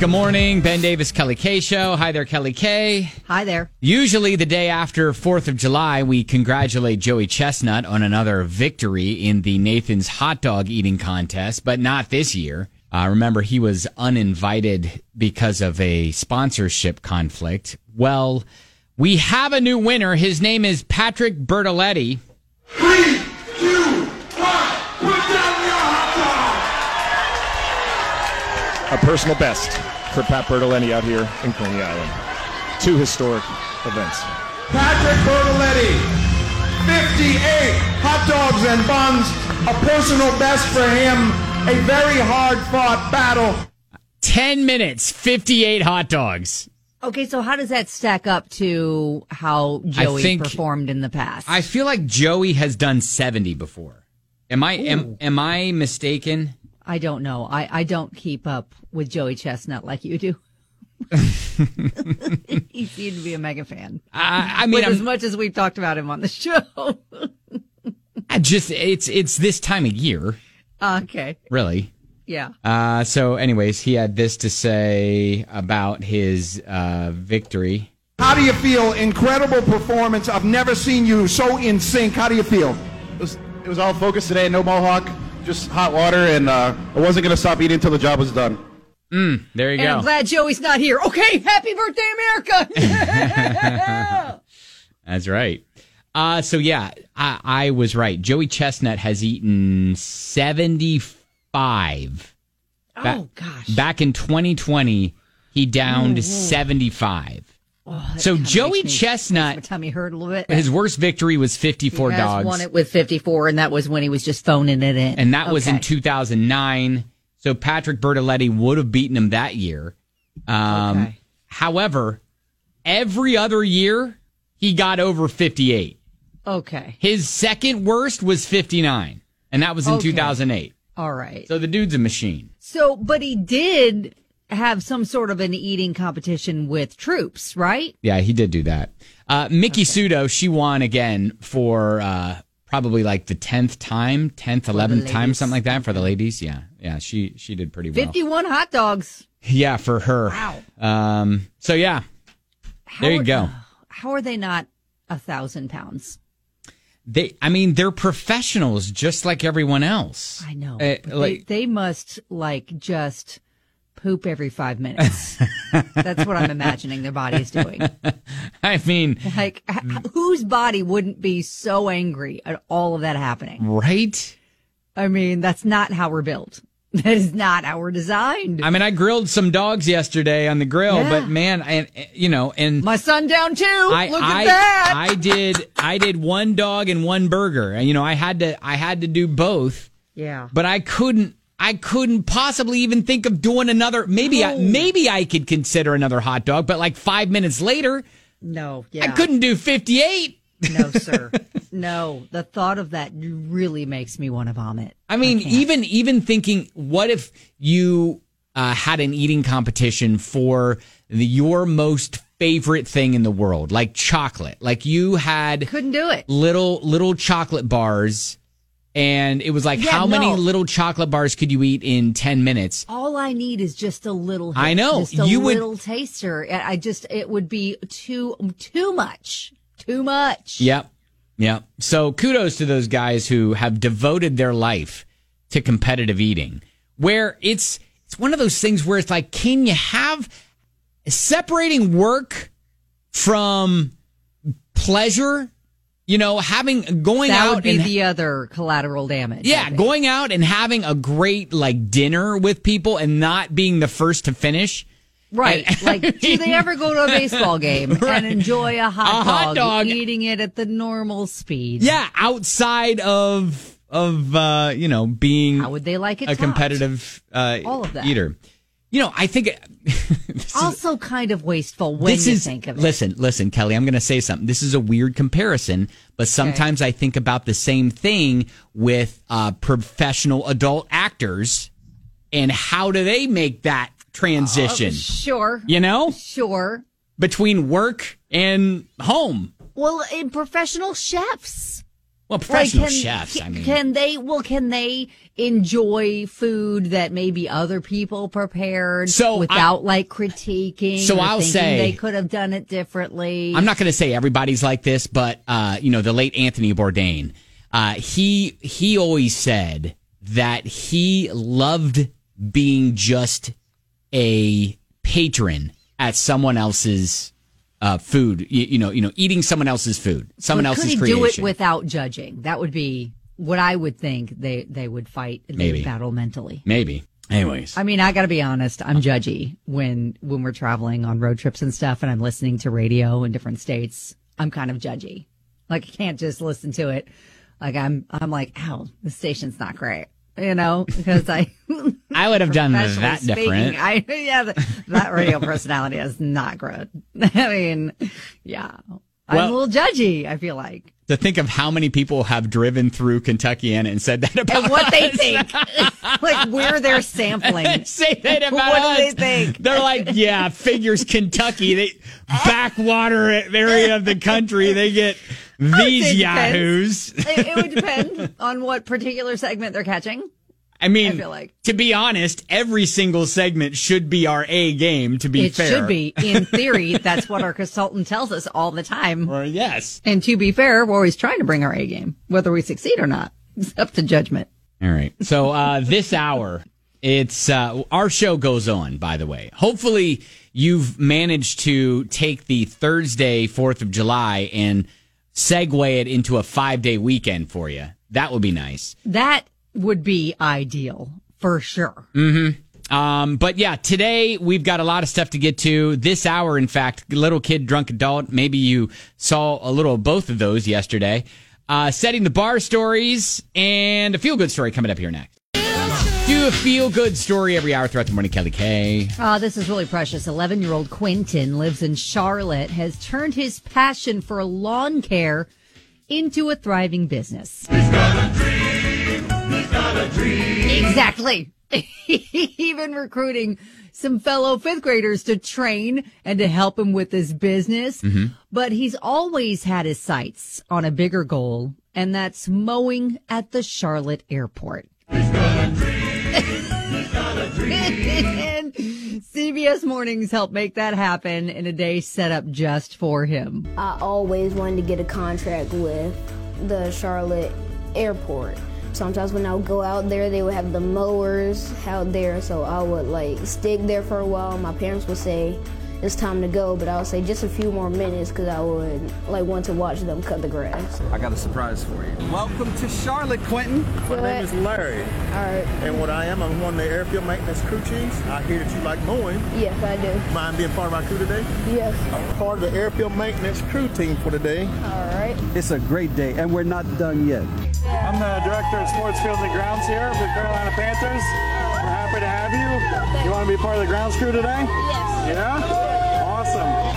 Good morning. Ben Davis, Kelly K Show. Hi there, Kelly K. Hi there. Usually the day after 4th of July, we congratulate Joey Chestnut on another victory in the Nathan's hot dog eating contest, but not this year. Remember, he was uninvited because of a sponsorship conflict. Well, we have a new winner. His name is Patrick Bertoletti. 3, 2, 1, put down your hot dog! A personal best for Pat Bertoletti out here in Coney Island. 2 historic events. Patrick Bertoletti, 58 hot dogs and buns, a personal best for him, a very hard-fought battle. 10 minutes, 58 hot dogs. Okay, so how does that stack up to how Joey performed in the past? I feel like Joey has done 70 before. Am I mistaken? I don't know. I don't keep up with Joey Chestnut like you do. He seemed to be a mega fan. I mean, as much as we've talked about him on the show. It's this time of year. Okay. Really? Yeah. So anyways, he had this to say about his victory. How do you feel? Incredible performance. I've never seen you so in sync. How do you feel? It was all focused today, no mohawk, just hot water, and I wasn't going to stop eating until the job was done. There you and go. I'm glad Joey's not here. Okay, happy birthday, America! That's right. So yeah, I was right. Joey Chestnut has eaten 75. Oh, gosh. Back in 2020, he downed 75. Oh, so Joey Chestnut, my tummy hurt a little bit. his worst victory was 54 he has dogs. won it with 54, and that was when he was just phoning it in. And that was in 2009. So Patrick Bertoletti would have beaten him that year. However, every other year, he got over 58. Okay. His second worst was 59, and that was in 2008. All right. So the dude's a machine. So, but he did have some sort of an eating competition with troops, right? Yeah, he did do that. Mickey Sudo, she won again for probably like the 10th time, 10th, 11th time, something like that for the ladies. Yeah, she did pretty well. 51 hot dogs. Yeah, for her. Wow. So yeah, there you go. How are they not 1,000 pounds? They're professionals just like everyone else. I know. They must just poop every 5 minutes. That's what I'm imagining their body's doing. I mean, whose body wouldn't be so angry at all of that happening? Right? I mean, that's not how we're built. That is not how we're designed. I mean, I grilled some dogs yesterday on the grill, but man, and my son down too. Look at that. I did one dog and one burger. I had to do both. Yeah. But I couldn't possibly even think of doing another. Maybe I could consider another hot dog, but like 5 minutes later, no. Yeah. I couldn't do 58. No, sir. No, the thought of that really makes me want to vomit. I mean, even thinking, what if you had an eating competition for your most favorite thing in the world, like chocolate? Like you couldn't do it. Little chocolate bars, and it was like, many little chocolate bars could you eat in 10 minutes? All I need is just a little hit, I know. Just a little taster. It would be too much. Too much. Yep. So kudos to those guys who have devoted their life to competitive eating, where it's one of those things where it's like, can you have separating work from pleasure? Going that out would be the other collateral damage. Yeah, going out and having a great dinner with people and not being the first to finish. Right. Do they ever go to a baseball game and enjoy a hot dog, eating it at the normal speed? Yeah, outside of being how would they like it a competitive all of that. Eater. I think also kind of wasteful when you think of it. Listen, Kelly, I'm going to say something. This is a weird comparison, but sometimes I think about the same thing with professional adult actors and how do they make that transition? Sure. Sure. Between work and home. Well, in professional chefs. Well, professional chefs, I mean. Can they enjoy food that maybe other people prepared without critiquing? So I'll thinking say they could have done it differently. I'm not going to say everybody's like this, but the late Anthony Bourdain, he always said that he loved being just a patron at someone else's food, eating someone else's food, someone else's creation. Could he do it without judging? That would be what I would think they would fight. Maybe. Battle mentally. Maybe. Anyways. I mean, I got to be honest. I'm judgy when we're traveling on road trips and stuff and I'm listening to radio in different states. I'm kind of judgy. Like, I can't just listen to it. Like, I'm like, ow, the station's not great. Because I would have done that different. That radio personality is not good. I mean, yeah. I'm a little judgy, I feel like. To think of how many people have driven through Kentucky and said that about and what us. they think. Like, where they're sampling. Say that about what us. Do they think? They're like, yeah, figures Kentucky. Backwater area of the country. They get these yahoos. It would depend on what particular segment they're catching. I mean, I feel like. To be honest, every single segment should be our A game, to be fair. It should be. In theory, that's what our consultant tells us all the time. Well, yes. And to be fair, we're always trying to bring our A game, whether we succeed or not. It's up to judgment. All right. So this hour, it's our show goes on, by the way. Hopefully, you've managed to take the Thursday, 4th of July, and segue it into a 5-day weekend for you. That would be nice. That would be ideal, for sure. Mm-hmm. But yeah, today we've got a lot of stuff to get to. This hour, in fact, little kid, drunk adult. Maybe you saw a little of both of those yesterday. Setting the bar stories and a feel-good story coming up here next. Do a feel-good story every hour throughout the morning, Kelly K. This is really precious. 11-year-old Quentin lives in Charlotte, has turned his passion for lawn care into a thriving business. He's got a dream. He's got a dream. Exactly. Even recruiting some fellow fifth graders to train and to help him with his business. Mm-hmm. But he's always had his sights on a bigger goal, and that's mowing at the Charlotte airport. He's got a dream. He's got a dream. And CBS Mornings helped make that happen in a day set up just for him. I always wanted to get a contract with the Charlotte airport. Sometimes when I would go out there, they would have the mowers out there, so I would stick there for a while. My parents would say it's time to go, but I would say just a few more minutes because I would want to watch them cut the grass. I got a surprise for you. Welcome to Charlotte, Quentin. My name is Larry. All right. And what I am, I'm one of the airfield maintenance crew chiefs. I hear that you like mowing. Yes, I do. Mind being part of our crew today? Yes. I'm part of the airfield maintenance crew team for today. All right. It's a great day, and we're not done yet. I'm the director of sports fields and grounds here for the Carolina Panthers. We're happy to have you. You want to be part of the grounds crew today? Yes. Yeah? Awesome.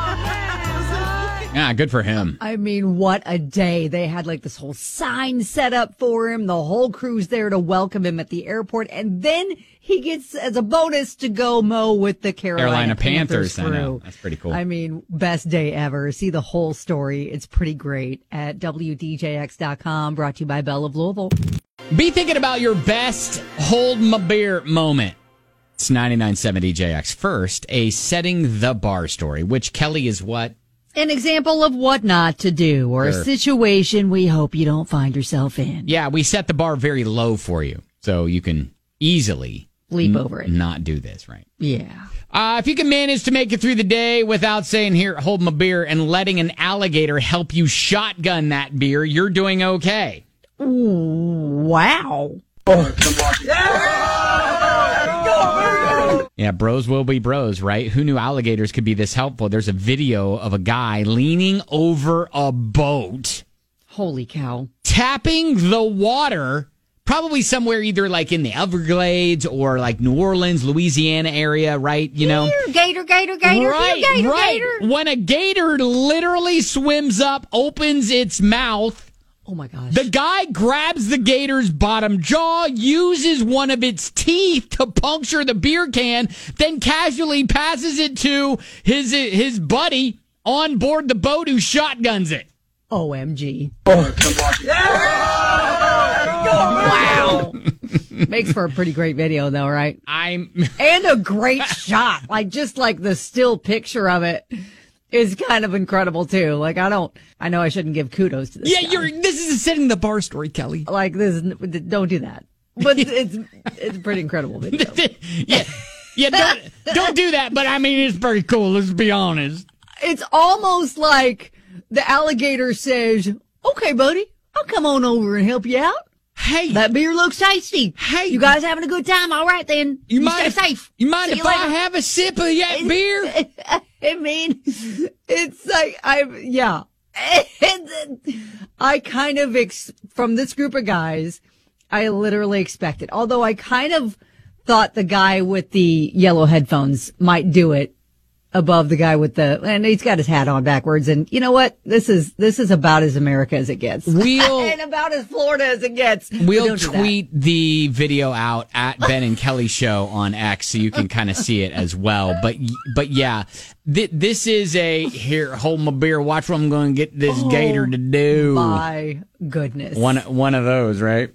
Yeah, good for him. I mean, what a day. They had this whole sign set up for him. The whole crew's there to welcome him at the airport. And then he gets, as a bonus, to go mow with the Carolina Panthers crew. I know. That's pretty cool. I mean, best day ever. See the whole story. It's pretty great at WDJX.com. Brought to you by Bell of Louisville. Be thinking about your best hold my beer moment. It's 99.7 DJX. First, a setting the bar story, which Kelly is what? An example of what not to do, or Sure. a situation we hope you don't find yourself in. Yeah, we set the bar very low for you, so you can easily Leap over it. not do this, right? Yeah. If you can manage to make it through the day without saying, here, hold my beer, and letting an alligator help you shotgun that beer, you're doing okay. Ooh, wow. Yeah, bros will be bros, right? Who knew alligators could be this helpful? There's a video of a guy leaning over a boat, Holy cow. tapping the water, probably somewhere either in the Everglades or New Orleans, Louisiana area, right? You know? Gator, gator, Right, gator, right. gator. When a gator literally swims up, opens its mouth, Oh my gosh. the guy grabs the gator's bottom jaw, uses one of its teeth to puncture the beer can, then casually passes it to his buddy on board the boat who shotguns it. OMG. Wow. Makes for a pretty great video, though, right? And a great shot. Like, just like the still picture of it is kind of incredible, too. Like, I know I shouldn't give kudos to this guy. This is setting the bar story, Kelly. Like, don't do that. But it's a pretty incredible video. Don't do that, but I mean, it's pretty cool, let's be honest. It's almost like the alligator says, okay, buddy, I'll come on over and help you out. Hey. That beer looks tasty. Hey. You guys having a good time? All right, then. You stay safe. You mind if I have a sip of that beer? I mean, it's like, I kind of, from this group of guys, I literally expected. Although I kind of thought the guy with the yellow headphones might do it above the guy with and he's got his hat on backwards. And you know what? This is about as America as it gets. And about as Florida as it gets. We'll tweet the video out at Ben and Kelly Show on X so you can kind of see it as well. But yeah, this is here, hold my beer, watch what I'm going to get this gator to do. My goodness. One of those, right?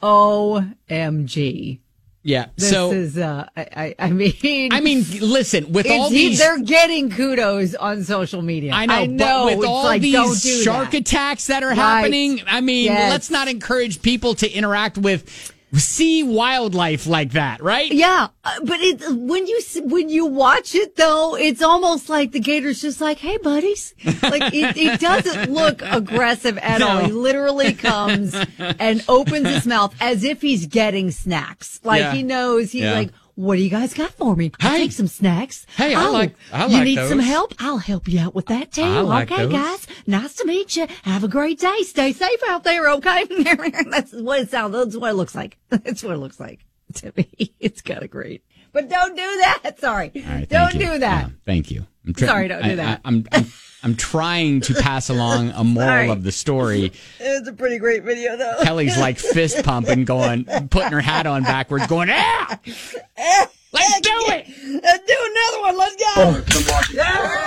OMG. Yeah. This is, I mean, listen, with all these, they're getting kudos on social media. I know, but with all these shark attacks that are happening, I mean, let's not encourage people to interact with sea wildlife like that, right? Yeah, but when you watch it though, it's almost like the gator's just like, "Hey, buddies," like it doesn't look aggressive at all. He literally comes and opens his mouth as if he's getting snacks. Like he knows he's like, "What do you guys got for me? I'll take some snacks. Hey, I like you need those. some help? I'll help you out with that too. Okay, those. guys. Nice to meet you. Have a great day. Stay safe out there. Okay." That's what it sounds. That's what it looks like. That's what it looks like to me. It's kind of great. But don't do that. Sorry. Right, don't do that. Thank you. Sorry, don't do that. I'm trying to pass along a moral of the story. It's a pretty great video, though. Kelly's like fist pumping, putting her hat on backwards, going, "Ah! Let's do it! Let's do another one. Let's go!"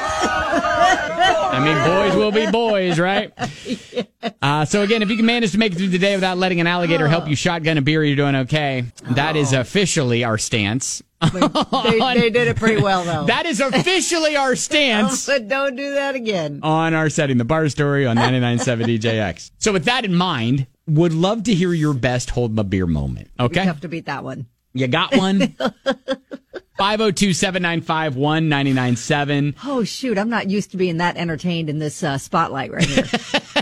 I mean, boys will be boys, right? So again, if you can manage to make it through the day without letting an alligator help you shotgun a beer, you're doing okay. That is officially our stance. They did it pretty well, though. That is officially our stance. But don't do that again. On our Setting the Bar story on 99.7 DJX. So with that in mind, would love to hear your best hold my beer moment. Okay? You have to beat that one. You got one? 502-795-1997. Oh, shoot. I'm not used to being that entertained in this spotlight right here.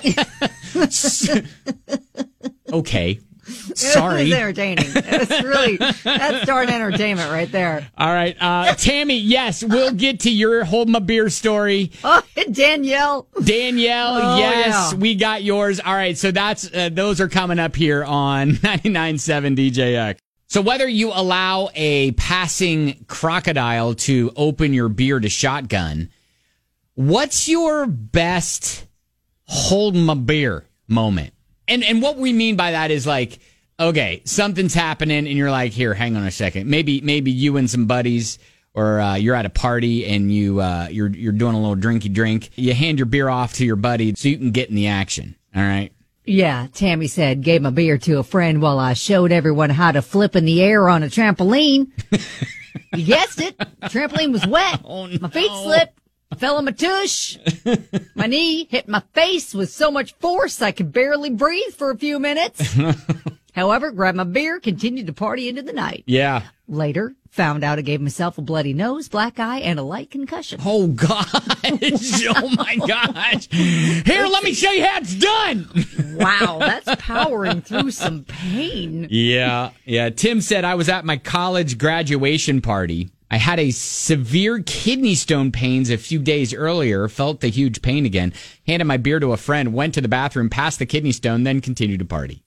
Okay. Sorry. It was entertaining. That's darn entertainment right there. All right. Tammy, yes, we'll get to your hold my beer story. Oh, Danielle, yes, we got yours. All right. So those are coming up here on 99.7 DJX. So whether you allow a passing crocodile to open your beer to shotgun, what's your best hold my beer moment? And what we mean by that is like, okay, something's happening and you're like, here, hang on a second. Maybe you and some buddies or you're at a party and you're doing a little drinky drink. You hand your beer off to your buddy so you can get in the action. All right. Yeah, Tammy said, gave my beer to a friend while I showed everyone how to flip in the air on a trampoline. You guessed it. The trampoline was wet. Oh, no. My feet slipped. Fell on my tush. My knee hit my face with so much force I could barely breathe for a few minutes. However, grabbed my beer, continued to party into the night. Yeah. Later, found out I gave myself a bloody nose, black eye, and a light concussion. Oh, gosh. Oh, my gosh. Here, let me show you how it's done. Wow, that's powering through some pain. Yeah. Tim said, I was at my college graduation party. I had a severe kidney stone pains a few days earlier, felt the huge pain again, handed my beer to a friend, went to the bathroom, passed the kidney stone, then continued to party.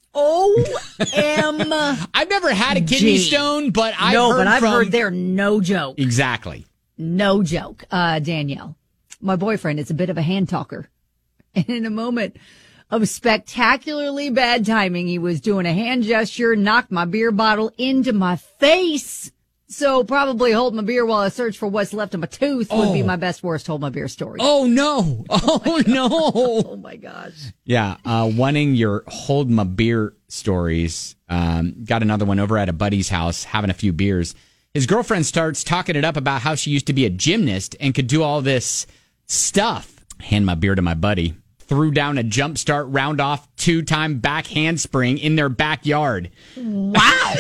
OMG. I've never had a kidney stone, but I've heard they're no joke. Exactly. No joke. Danielle, my boyfriend is a bit of a hand talker. And in a moment of spectacularly bad timing, he was doing a hand gesture, knocked my beer bottle into my face. So probably hold my beer while I search for what's left of my tooth would be my best, worst hold my beer story. Oh, no. Oh, no. Oh, my gosh. Yeah, wanting your hold my beer stories. Got another one over at a buddy's house, having a few beers. His girlfriend starts talking it up about how she used to be a gymnast and could do all this stuff. Hand my beer to my buddy. Threw down a jump start, round off, 2-time back handspring in their backyard. Wow.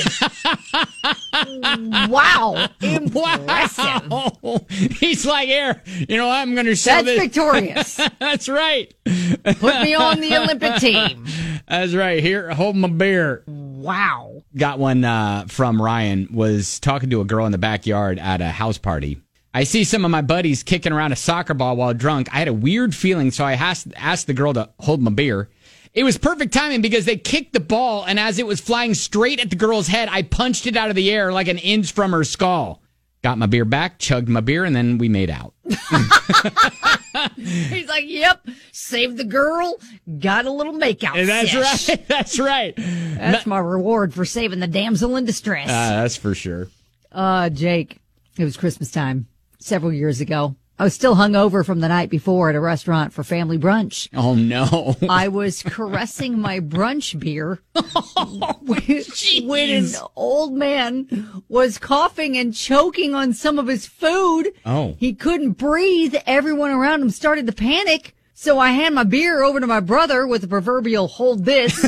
Wow. Impressive. Wow. He's like, here, I'm going to show this. That's victorious. That's right. Put me on the Olympic team. That's right. Here, hold my beer. Wow. Got one from Ryan, was talking to a girl in the backyard at a house party. I see some of my buddies kicking around a soccer ball while drunk. I had a weird feeling, so I asked the girl to hold my beer. It was perfect timing because they kicked the ball, and as it was flying straight at the girl's head, I punched it out of the air like an inch from her skull. Got my beer back, chugged my beer, and then we made out. He's like, yep, saved the girl, got a little makeout. That's sesh. right. That's right. That's my reward for saving the damsel in distress. That's for sure. Jake, it was Christmas time several years ago. I was still hungover from the night before at a restaurant for family brunch. Oh, no. I was caressing my brunch beer when an old man was coughing and choking on some of his food. Oh. He couldn't breathe. Everyone around him started to panic. So I hand my beer over to my brother with the proverbial hold this.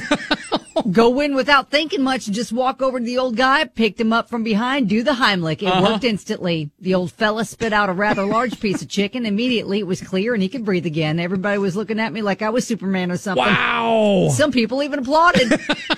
Go in without thinking much, just walk over to the old guy, picked him up from behind, do the Heimlich. It worked instantly. The old fella spit out a rather large piece of chicken. Immediately it was clear and he could breathe again. Everybody was looking at me like I was Superman or something. Wow. Some people even applauded.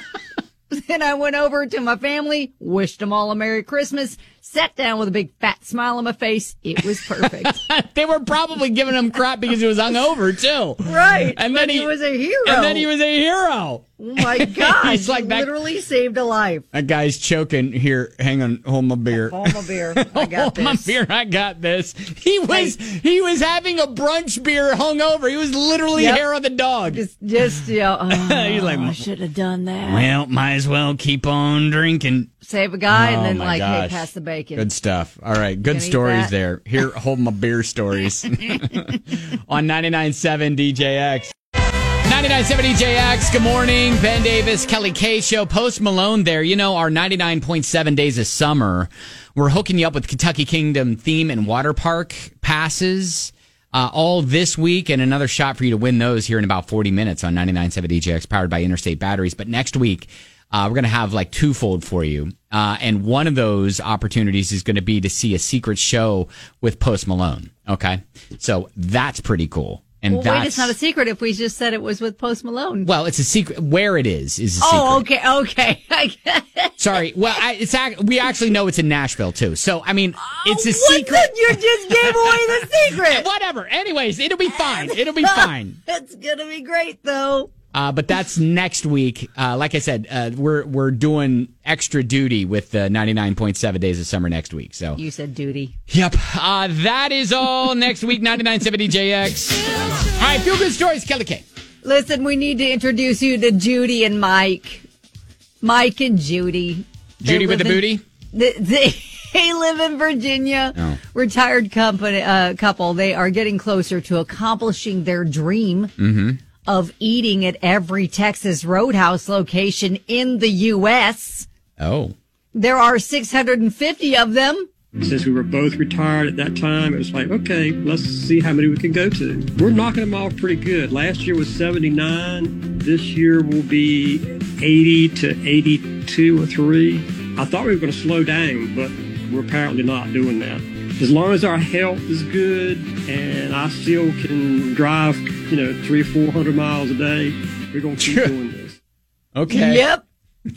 Then I went over to my family, wished them all a Merry Christmas, sat down with a big fat smile on my face. It was perfect. They were probably giving him crap because he was hungover, too. Right. And then he was a hero. And then he was a hero. Oh, my gosh. He's like literally saved a life. That guy's choking. Here, hang on, hold my beer. Hold my beer. I got hold this. my beer, I got this. He was having a brunch beer hungover. He was literally hair of the dog. Just he's like, I should have done that. Well, might as well keep on drinking. Save a guy and then my gosh. hey, pass the bacon. Good stuff. All right, good stories there. Here, hold my beer stories. On 99.7 DJX. 99.7 DJX, good morning. Ben Davis, Kelly K Show, Post Malone there. Our 99.7 Days of Summer. We're hooking you up with Kentucky Kingdom theme and water park passes all this week, and another shot for you to win those here in about 40 minutes on 99.7 DJX, powered by Interstate Batteries. But next week, we're going to have like twofold for you. And one of those opportunities is going to be to see a secret show with Post Malone. Okay. So that's pretty cool. And wait, it's not a secret if we just said it was with Post Malone. Well, it's a secret. Where it is a secret. Oh, okay. Sorry. Well, we actually know it's in Nashville, too. So, I mean, it's a secret. You just gave away the secret. Whatever. Anyways, it'll be fine. It'll be fine. It's going to be great, though. But that's next week. Like I said, we're doing extra duty with the 99.7 Days of Summer next week. So you said duty. Yep. That is all next week. 99.7 DJX. All right, feel good stories, Kelly K. Listen, we need to introduce you to Judy and Mike. Mike and Judy. Judy with the booty. They live in Virginia. Oh. Retired couple. They are getting closer to accomplishing their dream. Mm-hmm. Of eating at every Texas Roadhouse location in the U.S. Oh. There are 650 of them. Since we were both retired at that time, it was like, okay, let's see how many we can go to. We're knocking them off pretty good. Last year was 79. This year will be 80 to 82 or 3. I thought we were going to slow down, but we're apparently not doing that. As long as our health is good and I still can drive, 300-400 miles a day, we're going to keep doing this. Okay. Yep.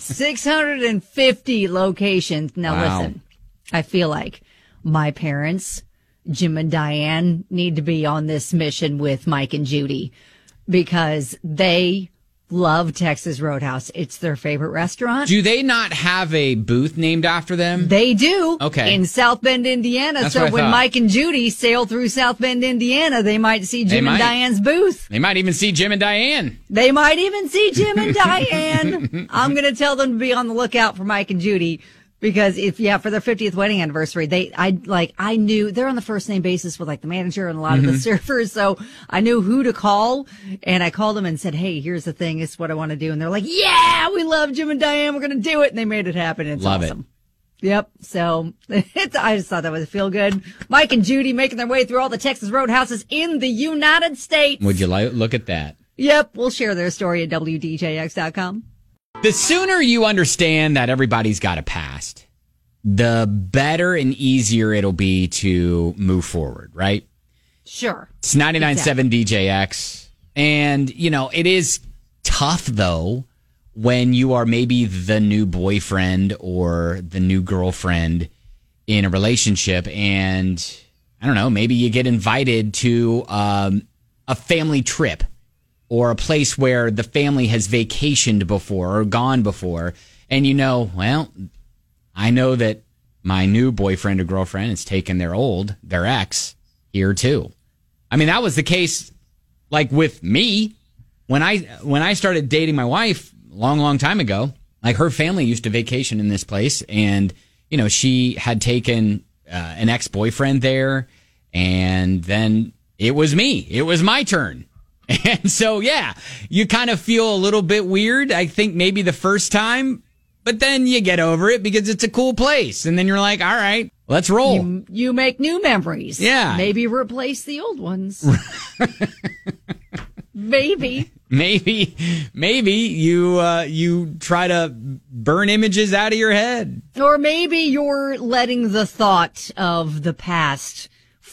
650 locations. Now Wow. listen, I feel like my parents, Jim and Diane, need to be on this mission with Mike and Judy because they love Texas Roadhouse. It's their favorite restaurant. Do they not have a booth named after them? They do. Okay. In South Bend, Indiana. That's so what I when thought. Mike and Judy sail through South Bend, Indiana, they might see Jim and Diane's booth. They might even see Jim and Diane. They might even see Jim and Diane. I'm going to tell them to be on the lookout for Mike and Judy. Because for their 50th wedding anniversary, I knew they're on the first name basis with like the manager and a lot of the surfers. So I knew who to call, and I called them and said, "Hey, here's the thing. It's what I want to do." And they're like, "Yeah, we love Jim and Diane. We're going to do it." And they made it happen. It's love awesome. Yep. So I just thought that was feel good. Mike and Judy making their way through all the Texas roadhouses in the United States. Would you look at that? Yep. We'll share their story at WDJX.com. The sooner you understand that everybody's got a past, the better and easier it'll be to move forward, right? Sure. It's 99.7 DJX. And, it is tough, though, when you are maybe the new boyfriend or the new girlfriend in a relationship. And, I don't know, maybe you get invited to a family trip, or a place where the family has vacationed before or gone before. And I know that my new boyfriend or girlfriend is taking their ex here too. I mean, that was the case like with me when I started dating my wife a long, long time ago. Like, her family used to vacation in this place, and, she had taken an ex-boyfriend there, and then it was me. It was my turn. And so, you kind of feel a little bit weird, I think, maybe the first time, but then you get over it because it's a cool place. And then you're like, all right, let's roll. You make new memories. Yeah. Maybe replace the old ones. Maybe you try to burn images out of your head. Or maybe you're letting the thought of the past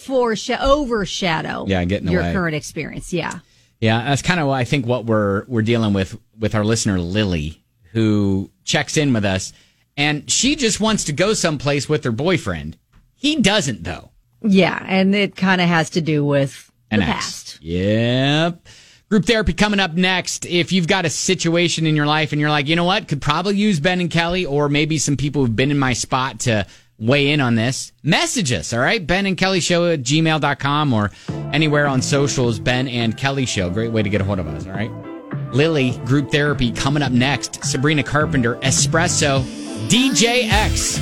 overshadow your current experience. Yeah. Yeah, that's kind of, I think, what we're dealing with our listener, Lily, who checks in with us. And she just wants to go someplace with her boyfriend. He doesn't, though. Yeah, and it kind of has to do with the past. Yep. Group therapy coming up next. If you've got a situation in your life and you're like, you know what, could probably use Ben and Kelly, or maybe some people who've been in my spot to weigh in on this, message us, all right? Ben and Kelly Show at gmail.com, or anywhere on socials, Ben and Kelly Show. Great way to get a hold of us, all right? Lily, group therapy coming up next. Sabrina Carpenter, Espresso, DJX.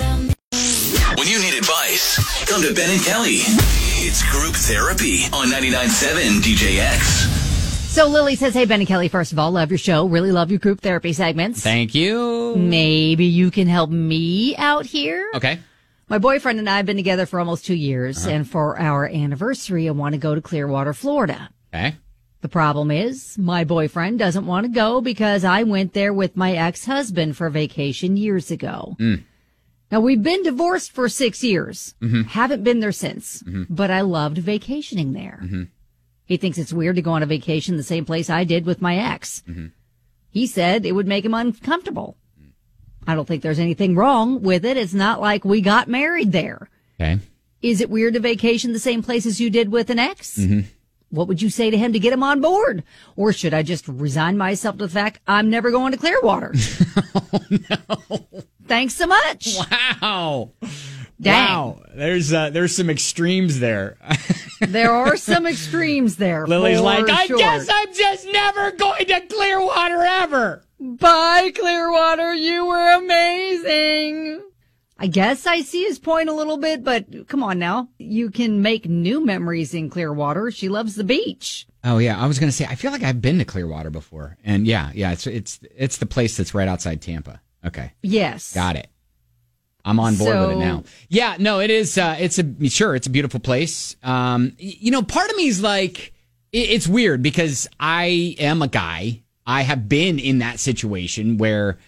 When you need advice, come to Ben and Kelly. It's group therapy on 99.7 DJX. So Lily says, hey, Ben and Kelly, first of all, love your show. Really love your group therapy segments. Thank you. Maybe you can help me out here. Okay. My boyfriend and I have been together for almost 2 years, and for our anniversary, I want to go to Clearwater, Florida. Okay. The problem is my boyfriend doesn't want to go because I went there with my ex-husband for vacation years ago. Now, we've been divorced for 6 years. Haven't been there since, but I loved vacationing there. He thinks it's weird to go on a vacation the same place I did with my ex. He said it would make him uncomfortable. I don't think there's anything wrong with it. It's not like we got married there. Okay. Is it weird to vacation the same place as you did with an ex? What would you say to him to get him on board? Or should I just resign myself to the fact I'm never going to Clearwater? Oh, no. Thanks so much. Wow. Dang. Wow. There's some extremes there. There are some extremes there. Lily's like, I sure. guess I'm just never going to Clearwater ever. Bye, Clearwater. You were amazing. I guess I see his point a little bit, but come on now. You can make new memories in Clearwater. She loves the beach. Oh, yeah. I was going to say, I feel like I've been to Clearwater before. And yeah, it's the place that's right outside Tampa. Okay. Yes. Got it. I'm on board with it now. Yeah, no, it is. It's a beautiful place. Part of me is like, it's weird because I am a guy. I have been in that situation where,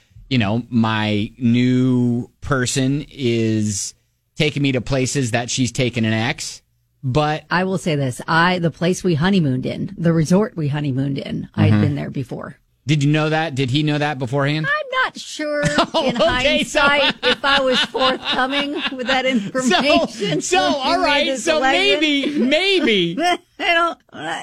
my new person is taking me to places that she's taken an ex. But I will say this. The place we honeymooned in, the resort we honeymooned in, I'd been there before. Did you know that? Did he know that beforehand? I'm not sure in hindsight if I was forthcoming with that information. All right. So maybe. Because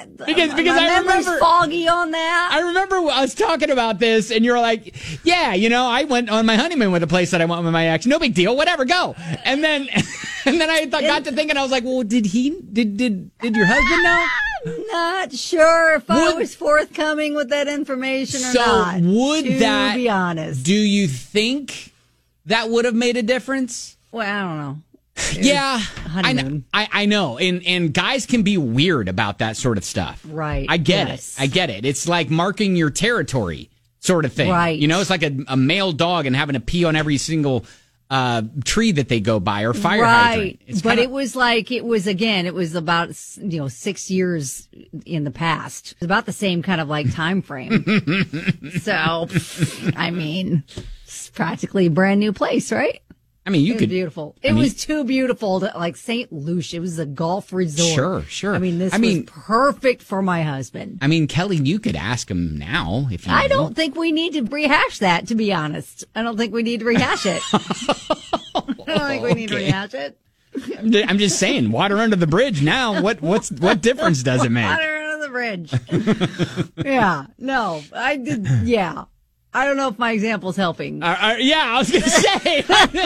I remember foggy on that. I remember us talking about this, and you're like, "Yeah, I went on my honeymoon with a place that I went with my ex. No big deal. Whatever, go." And then I got to thinking, I was like, "Well, did your husband know?" Not sure if I was forthcoming with that information or not. So would that be honest? Do you think that would have made a difference. Well, I don't know. Yeah, honeymoon. I know. And guys can be weird about that sort of stuff. Right. I get yes. it. I get it. It's like marking your territory sort of thing. Right. You know, it's like a male dog and having to pee on every single tree that they go by or fire hydrant. It's but kinda, it was about 6 years in the past. It's about the same kind of like time frame. So, I mean, it's practically a brand new place, right? I mean, It was beautiful. It was too beautiful to like St. Lucia. It was a golf resort. Sure. I mean, this was perfect for my husband. I mean, Kelly, you could ask him now if you I don't think we need to rehash that, to be honest. I don't think we need to rehash it. I don't think we need to rehash it. I'm just saying, water under the bridge now. What difference does it make? Water under the bridge. Yeah. No. I did. Yeah. I don't know if my example's helping. Yeah, I was going to say.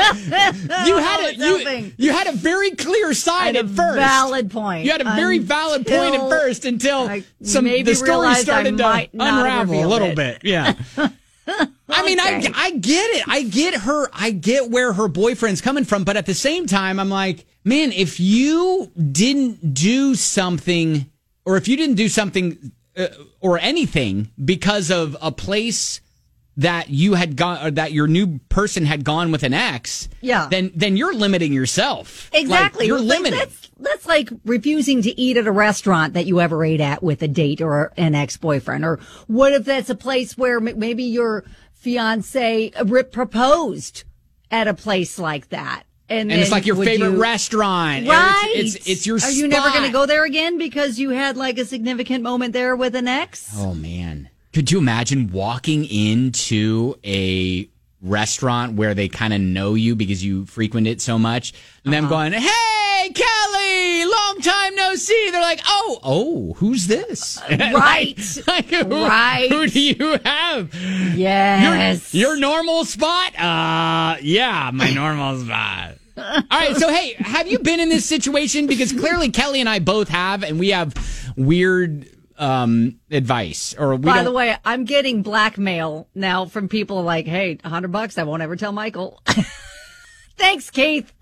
You had a very clear side at first. Valid point. You had a very valid point at first until the story started to unravel a little bit. Yeah. I mean, I get it. I get where her boyfriend's coming from, but at the same time, I'm like, man, if you didn't do something, or if you didn't do something or anything because of a place that you had gone, or that your new person had gone with an ex, then you're limiting yourself. Exactly. Like, you're limiting. That's like refusing to eat at a restaurant that you ever ate at with a date or an ex-boyfriend. Or what if that's a place where maybe your fiance proposed at a place like that? And it's like your favorite restaurant. Right. It's your spot. Are you never going to go there again because you had like a significant moment there with an ex? Oh, man. Could you imagine walking into a restaurant where they kind of know you because you frequent it so much, and them going, "Hey, Kelly, long time no see." They're like, "Oh, who's this?" Right, right. Who do you have? Yes, your normal spot. Yeah, my normal spot. All right, so hey, have you been in this situation? Because clearly Kelly and I both have, and we have weird advice. Or by the way, I'm getting blackmail now from people like, "Hey, $100, I won't ever tell Michael." Thanks, Keith.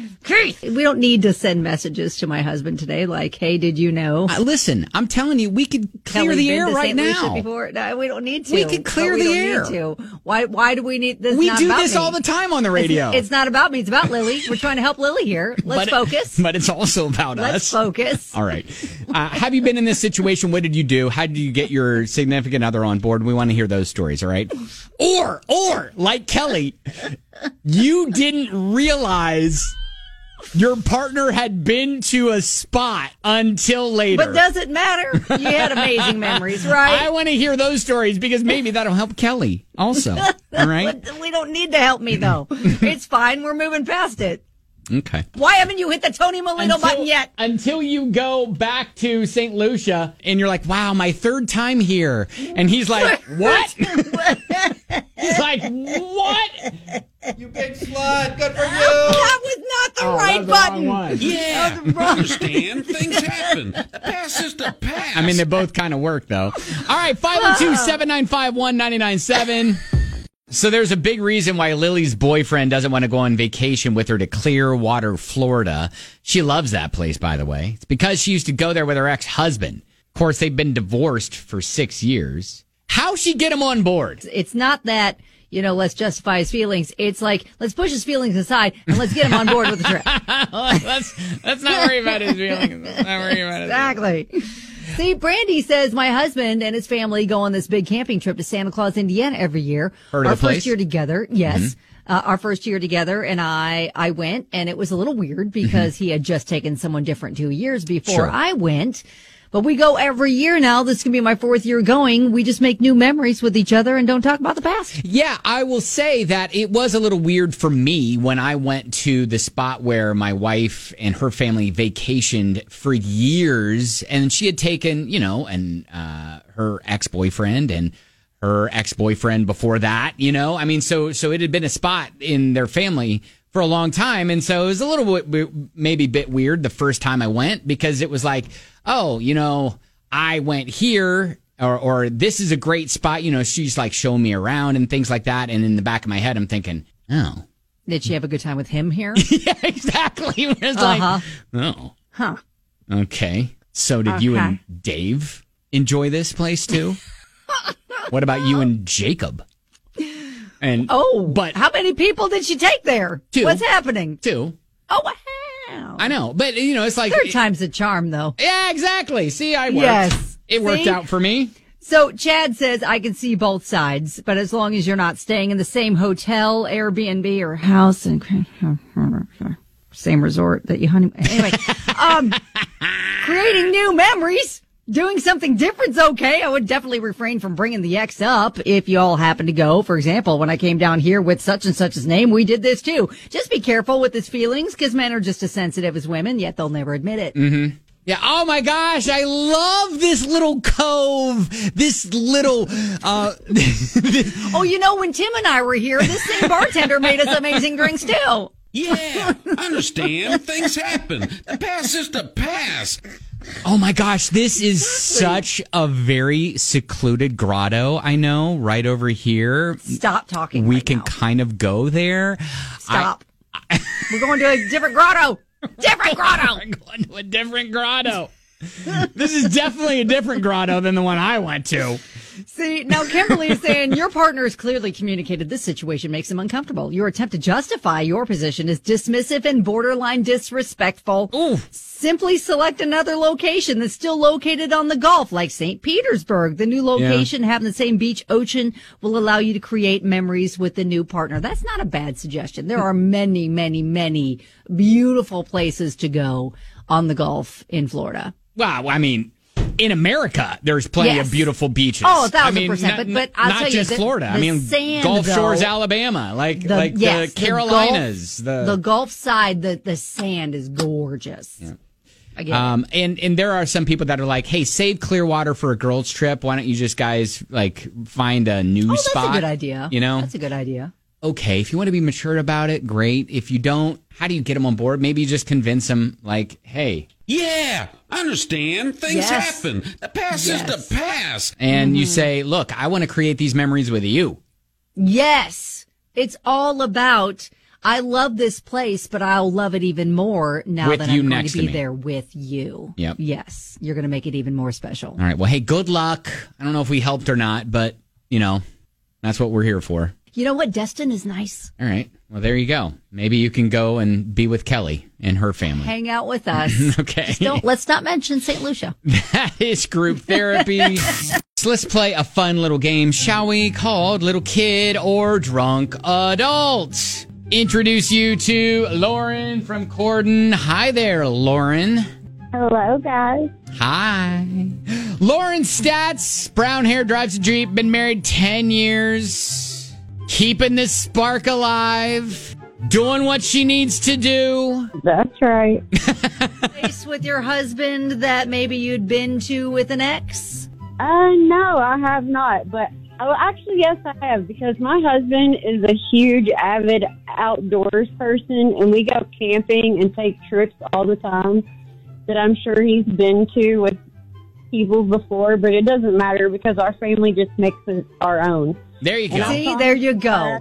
We don't need to send messages to my husband today like, "Hey, did you know?" Listen, I'm telling you, we could clear the air right now. No, we don't need to. We could clear the air. Why do we need this? We do this all the time on the radio. It's not about me. It's about Lily. We're trying to help Lily here. Let's focus. But it's also about us. Let's focus. All right. Have you been in this situation? What did you do? How did you get your significant other on board? We want to hear those stories, all right? Or like Kelly, you didn't realize your partner had been to a spot until later. But does it matter? You had amazing memories, right? I want to hear those stories because maybe that'll help Kelly also. All right? We don't need to help me, though. It's fine. We're moving past it. Okay. Why haven't you hit the Tony Molino button yet? Until you go back to St. Lucia and you're like, "Wow, my third time here." And he's like, "What?" He's like, "What? You big slut. Good for you." That was not the right button. Yeah. Understand? Things happen. The past is the past. I mean, they both kind of work, though. All right, 502-795-1997. So there's a big reason why Lily's boyfriend doesn't want to go on vacation with her to Clearwater, Florida. She loves that place, by the way. It's because she used to go there with her ex-husband. Of course, they've been divorced for 6 years. How'd she get him on board? It's not that, let's justify his feelings. It's like, let's push his feelings aside and let's get him on board with the trip. Let's not worry about his feelings. Let's not worry about it. Exactly. See, Brandy says my husband and his family go on this big camping trip to Santa Claus, Indiana every year. Heard of Our the place? first year together, yes. Mm-hmm. Our first year together, and I went, and it was a little weird because he had just taken someone different 2 years before I went. But we go every year now. This is going to be my 4th year going. We just make new memories with each other and don't talk about the past. Yeah, I will say that it was a little weird for me when I went to the spot where my wife and her family vacationed for years. And she had taken, her ex-boyfriend and her ex-boyfriend before that, I mean, so it had been a spot in their family for a long time. And so it was a little bit, maybe a bit weird the first time I went because it was like, oh, I went here or this is a great spot. She's like showing me around and things like that. And in the back of my head, I'm thinking, oh, Did she have a good time with him here? Yeah, exactly. It's like, oh. Huh. Okay. So did you and Dave enjoy this place too? What about you and Jacob? And but how many people did she take there? 2. What's happening? 2. Oh, wow. I know, but it's like third time's a charm, though. Yeah, exactly. See, I worked. Yes. It worked out for me. So Chad says, I can see both sides, but as long as you're not staying in the same hotel, Airbnb, or house, and same resort that you honeymoon. Anyway, creating new memories, doing something different's okay. I would definitely refrain from bringing the ex up if you all happen to go. For example, when I came down here with such and such's name, we did this too. Just be careful with his feelings, because men are just as sensitive as women, yet they'll never admit it. Mm-hmm. Yeah. Oh my gosh, I love this little cove. This little. When Tim and I were here, this same bartender made us amazing drinks too. Yeah, I understand. Things happen. The past is the past. Oh my gosh, this is such a very secluded grotto. I know, right over here. Stop talking. We can kind of go there. Stop. We're going to a different grotto. Different grotto. We're going to a different grotto. This is definitely a different grotto than the one I went to. See, now Kimberly is saying your partner has clearly communicated this situation makes him uncomfortable. Your attempt to justify your position is dismissive and borderline disrespectful. Ooh. Simply select another location that's still located on the Gulf, like St. Petersburg. The new location having the same beach ocean will allow you to create memories with the new partner. That's not a bad suggestion. There are many, many, many beautiful places to go on the Gulf in Florida. Wow, I mean, in America, there's plenty of beautiful beaches. Oh, 1,000%. But I'll tell not you, just Florida. I mean, sand, Gulf Shores, though, Alabama, the Carolinas. The Gulf side, the sand is gorgeous. Yeah. And there are some people that are like, hey, save Clearwater for a girls' trip. Why don't you just guys find a new spot? That's a good idea. That's a good idea. Okay, if you want to be mature about it, great. If you don't, how do you get them on board? Maybe you just convince them, hey. Yeah, I understand. Things happen. The past is the past. And you say, look, I want to create these memories with you. Yes. It's all about, I love this place, but I'll love it even more now that I'm going to be there with you. Yep. Yes. You're going to make it even more special. All right. Well, hey, good luck. I don't know if we helped or not, but, that's what we're here for. You know what? Destin is nice. All right. Well, there you go. Maybe you can go and be with Kelly and her family. Hang out with us. Okay. Let's not mention St. Lucia. That is group therapy. So let's play a fun little game, shall we? Called Little Kid or Drunk Adult. Introduce you to Lauren from Corden. Hi there, Lauren. Hello, guys. Hi. Lauren's stats: brown hair, drives a Jeep, been married 10 years. Keeping this spark alive, doing what she needs to do. That's right. Place with your husband that maybe you'd been to with an ex? No, I have not. But actually, yes, I have, because my husband is a huge, avid outdoors person, and we go camping and take trips all the time that I'm sure he's been to with people before, but it doesn't matter because our family just makes it our own. There you go. See, there you go.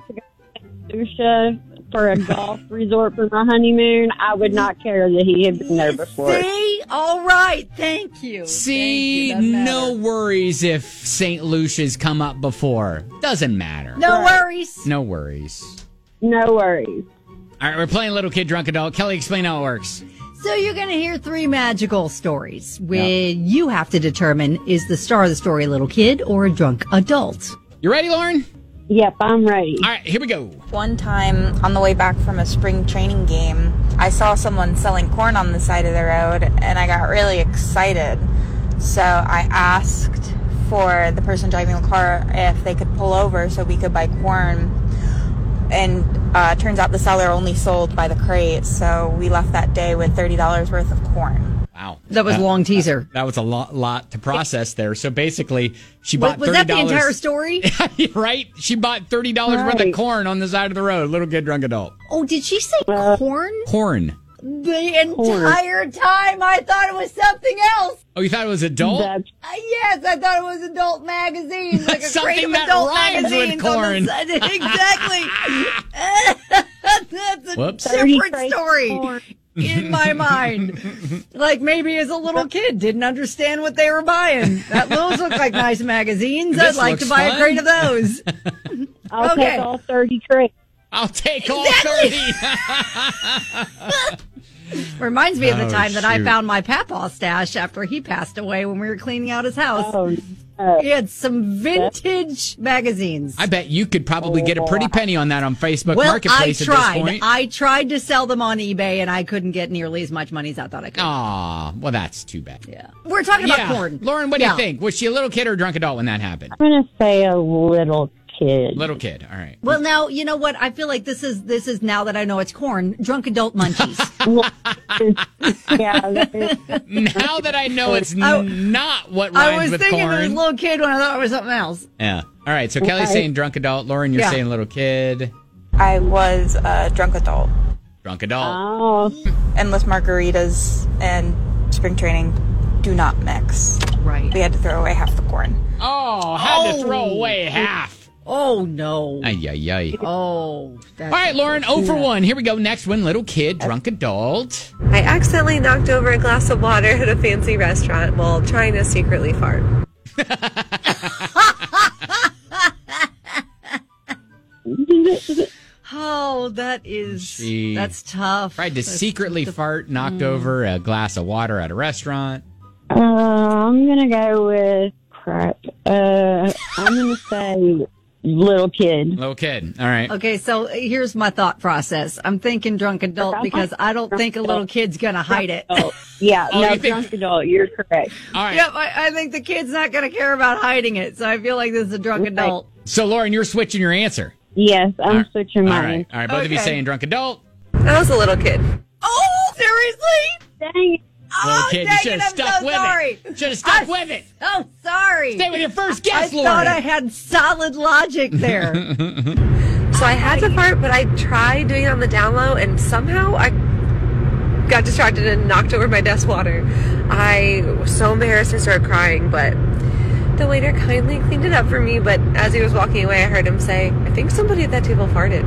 Lucia for a golf resort for my honeymoon, I would not care that he had been there before. See? All right. Thank you. See, Thank you. No worries if St. Lucia's come up before. Doesn't matter. No worries. No worries. No worries. All right, we're playing Little Kid, Drunk Adult. Kelly, explain how it works. So you're going to hear 3 magical stories where you have to determine, is the star of the story a little kid or a drunk adult? You ready, Lauren? Yep, I'm ready. All right, here we go. One time on the way back from a spring training game, I saw someone selling corn on the side of the road, and I got really excited. So I asked for the person driving the car if they could pull over so we could buy corn. And turns out the seller only sold by the crate, so we left that day with $30 worth of corn. Wow. That was a long teaser. That was a lot to process there. So basically, she bought $30. Was that the entire story? Right? She bought $30 worth of corn on the side of the road. Little Kid, Drunk Adult. Oh, did she say corn? Corn. The entire time I thought it was something else. Oh, you thought it was adult? Yes, I thought it was adult magazines, like a Something crate of that adult rhymes with magazines on corn. the side. Exactly. That's a Whoops. different story in my mind. Like maybe as a little kid, didn't understand what they were buying. Those look like nice magazines. I'd like to buy a crate of those. I'll take all 30 crates. I'll take all 30. Reminds me of the time that I shoot. found my papaw stash after he passed away when we were cleaning out his house. Oh, He had some vintage magazines. I bet you could probably get a pretty penny on that on Facebook Well, Marketplace I at this tried. point. I tried to sell them on eBay, and I couldn't get nearly as much money as I thought I could. Aw, well, that's too bad. Yeah. We're talking about corn. Lauren, what do you think? Was she a little kid or a drunk adult when that happened? I'm going to say a little kid. Little kid, all right. Well, now, you know what? I feel like this is now that I know it's corn, drunk adult munchies. Now that I know it's not what I rhymes was with thinking corn. it was little kid when I thought it was something else. Yeah. All right, so Kelly's saying drunk adult. Lauren, you're Yeah. saying little kid. I was a drunk adult. Drunk adult. Oh. Endless margaritas and spring training do not mix. Right. We had to throw away half the corn. Oh, had to throw away half. Oh, no. Ay, ay, ay. Oh. All right, Lauren, 0 for 1. Here we go. Next one, little kid, drunk adult. I accidentally knocked over a glass of water at a fancy restaurant while trying to secretly fart. Oh, that's tough. Tried to secretly fart, knocked over a glass of water at a restaurant. I'm going to go with crap. I'm going to say little kid. Little kid. All right. Okay, so here's my thought process. I'm thinking drunk adult because I don't think a little kid's going to hide it. Yeah, Oh, no, you think- drunk adult. You're correct. All right. Yep, I think the kid's not going to care about hiding it, so I feel like this is a drunk adult. So, Lauren, you're switching your answer. Yes, I'm switching All mine. right. All right. Both of you Okay. saying drunk adult. I was a little kid. Oh, seriously? Dang it. Little kid, you dang should it, have I'm stuck so with sorry. it. Should have stuck with it. Oh, sorry. Stay with your first I guess, Lauren. thought I had solid logic there. So I had to fart, but I tried doing it on the down low, and somehow I got distracted and knocked over my desk water. I was so embarrassed and started crying, but the waiter kindly cleaned it up for me. But as he was walking away, I heard him say, "I think somebody at that table farted."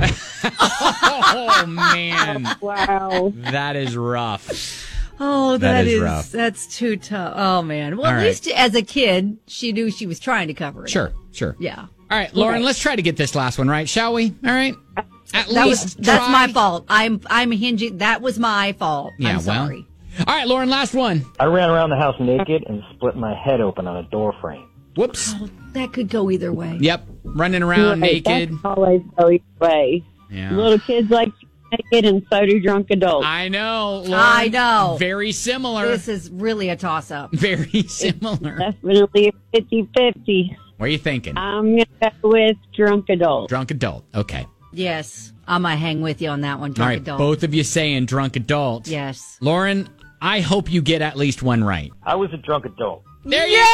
Oh, man. Wow. That is rough. Oh, That is rough. That's too tough. Oh, man. Well, All at right. least as a kid, she knew she was trying to cover it. Sure, sure. Yeah. All right, Lauren, let's try to get this last one right, shall we? All right. At least That's try. my fault. I'm hinging. That was my fault. Yeah, I'm sorry. All right, Lauren, last one. I ran around the house naked and split my head open on a door frame. Whoops. That could go either way. Yep, running around naked. That's always go either way. Yeah. Little kids like to be naked, and so do drunk adults. I know, Lauren. I know. Very similar. This is really a toss-up. Very similar. Definitely a 50-50. What are you thinking? I'm going to go with drunk adult. Drunk adult. Okay. Yes. I'm going to hang with you on that one, All drunk right, adult. both of you saying drunk adult. Yes. Lauren, I hope you get at least one right. I was a drunk adult. There you go!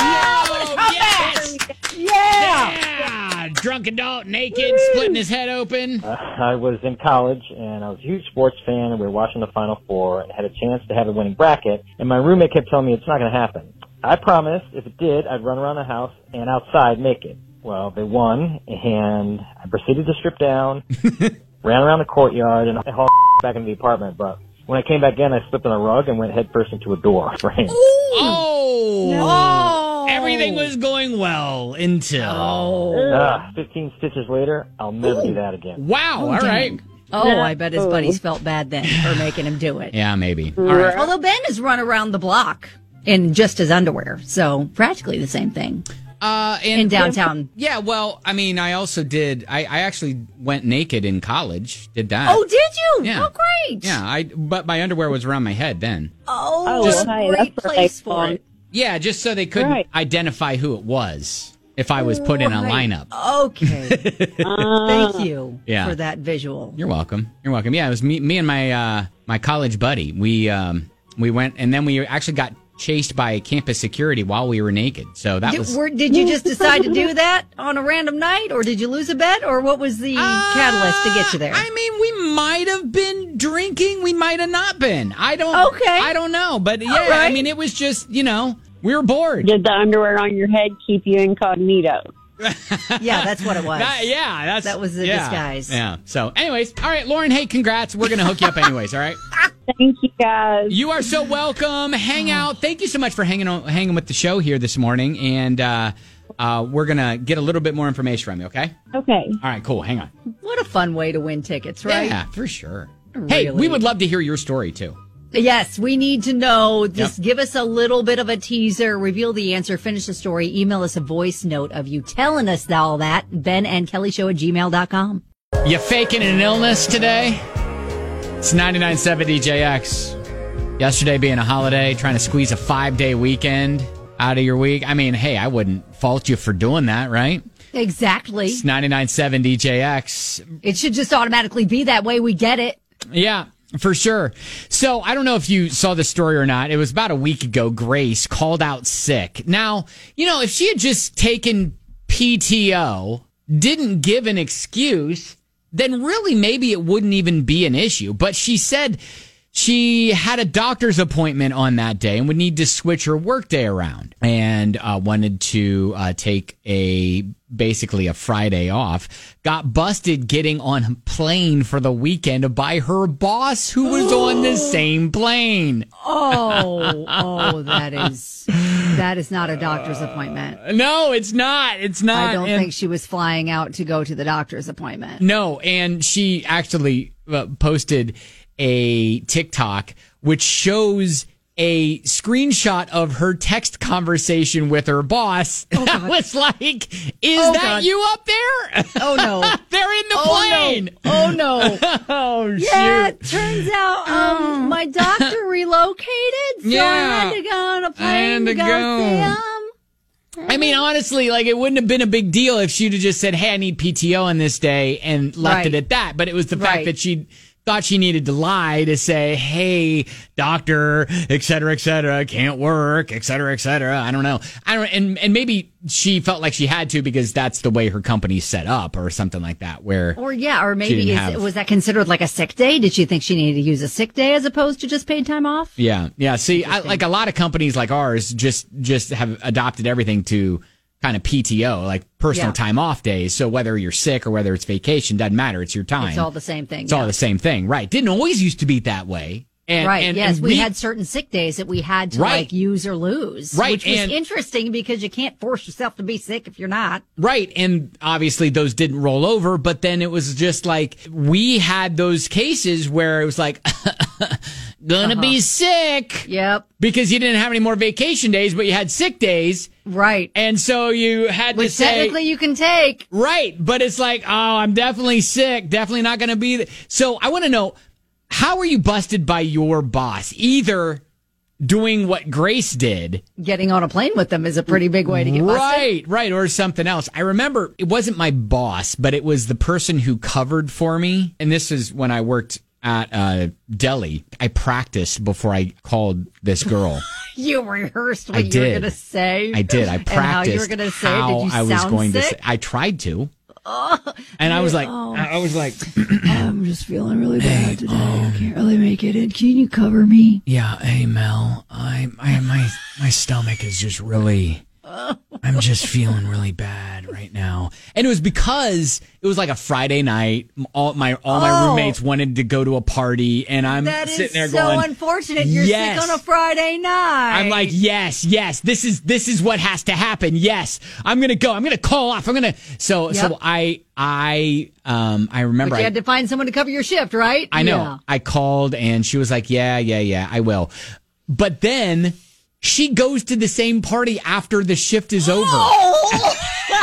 Yes! Yeah! Drunk adult, naked, splitting his head open. I was in college, and I was a huge sports fan, and we were watching the Final Four, and had a chance to have a winning bracket, and my roommate kept telling me it's not going to happen. I promised if it did, I'd run around the house and outside naked. Well, they won, and I proceeded to strip down, ran around the courtyard, and I hauled back into the apartment, but when I came back in, I slipped on a rug and went headfirst into a door frame. Oh! Everything was going well until... 15 stitches later, I'll never do that again. Wow, all right. Oh, I bet his buddies felt bad then for making him do it. Yeah, maybe. All right. Although Ben has run around the block in just his underwear, so practically the same thing. In downtown. Yeah, well, I mean, I also did. I actually went naked in college. Did that? Oh, did you? Yeah. Oh, great. Yeah, but my underwear was around my head then. Oh, Just- great place for it. Yeah, just so they couldn't identify who it was if I was put in a lineup. Okay. Thank you Yeah. for that visual. You're welcome. You're welcome. Yeah, it was me and my my college buddy. We went, and then we actually got chased by campus security while we were naked. So that was... Did you just decide to do that on a random night, or did you lose a bet, or what was the catalyst to get you there? I mean, we might have been drinking. We might have not been. I don't know. But yeah, right. I mean, it was just, we were bored. Did the underwear on your head keep you incognito? Yeah, that's what it was. That was the disguise. Yeah. So, anyways, all right, Lauren, hey, congrats. We're going to hook you up anyways, all right? Thank you, guys. You are so welcome. Hang out. Thank you so much for hanging with the show here this morning, and we're going to get a little bit more information from you, okay? Okay. All right, cool. Hang on. What a fun way to win tickets, right? Yeah, for sure. Really? Hey, we would love to hear your story, too. Yes, we need to know. Just give us a little bit of a teaser, reveal the answer, finish the story, email us a voice note of you telling us all that. BenandKellyShow@gmail.com. You faking an illness today? It's 99.7 DJX. Yesterday being a holiday, trying to squeeze a 5-day weekend out of your week. I mean, hey, I wouldn't fault you for doing that, right? Exactly. It's 99.7 DJX. It should just automatically be that way. We get it. Yeah. For sure. So I don't know if you saw this story or not. It was about a week ago. Grace called out sick. Now, if she had just taken PTO, didn't give an excuse, then really maybe it wouldn't even be an issue. But she said she had a doctor's appointment on that day and would need to switch her workday around and wanted to take basically a Friday off. Got busted getting on a plane for the weekend by her boss who was on the same plane. That is not a doctor's appointment. No, it's not. It's not. I don't think she was flying out to go to the doctor's appointment. No, and she actually posted a TikTok which shows a screenshot of her text conversation with her boss. That was like, is that you up there? Oh, no. They're in the plane. No. Oh, no. Oh, shoot. Yeah, it turns out my doctor relocated, so I had to go on a plane to go see him. I mean, honestly, it wouldn't have been a big deal if she'd have just said, hey, I need PTO on this day and left it at that. But it was the fact that she thought she needed to lie to say, hey, doctor, et cetera, can't work, et cetera. I don't know. And maybe she felt like she had to because that's the way her company's set up or something like that. Or maybe was that considered like a sick day? Did she think she needed to use a sick day as opposed to just paid time off? Yeah. See, like a lot of companies like ours just have adopted everything to kind of PTO, like personal time off days. So whether you're sick or whether it's vacation, doesn't matter. It's your time. It's all the same thing. It's all the same thing. Right. Didn't always used to be that way. We had certain sick days that we had to use or lose. Right. Which was interesting because you can't force yourself to be sick if you're not. Right. And obviously those didn't roll over, but then it was just like we had those cases where it was like gonna be sick. Yep. Because you didn't have any more vacation days, but you had sick days. Right. And so you had to say, technically you can take. Right. But it's like, I'm definitely sick. Definitely not going to be. So I want to know, how were you busted by your boss? Either doing what Grace did. Getting on a plane with them is a pretty big way to get busted. Right. Or something else. I remember it wasn't my boss, but it was the person who covered for me. And this is when I worked at deli. I practiced before I called this girl. You rehearsed what you were going to say. I did. I practiced how you were going to say. Did you sound sick? I tried to. And I was like, I'm just feeling really bad today. I can't really make it in. Can you cover me? Yeah. Hey, Mel, my stomach is just really, I'm just feeling really bad right now. And it was because it was like a Friday night. All my roommates wanted to go to a party, and I'm sitting there going, "So unfortunate, you're sick on a Friday night." I'm like, "Yes, this is what has to happen. Yes, I'm gonna go. I'm gonna call off. I'm gonna." So I remember But you had to find someone to cover your shift, right? I know. Yeah. I called, and she was like, "Yeah, I will." But then she goes to the same party after the shift is over. Oh!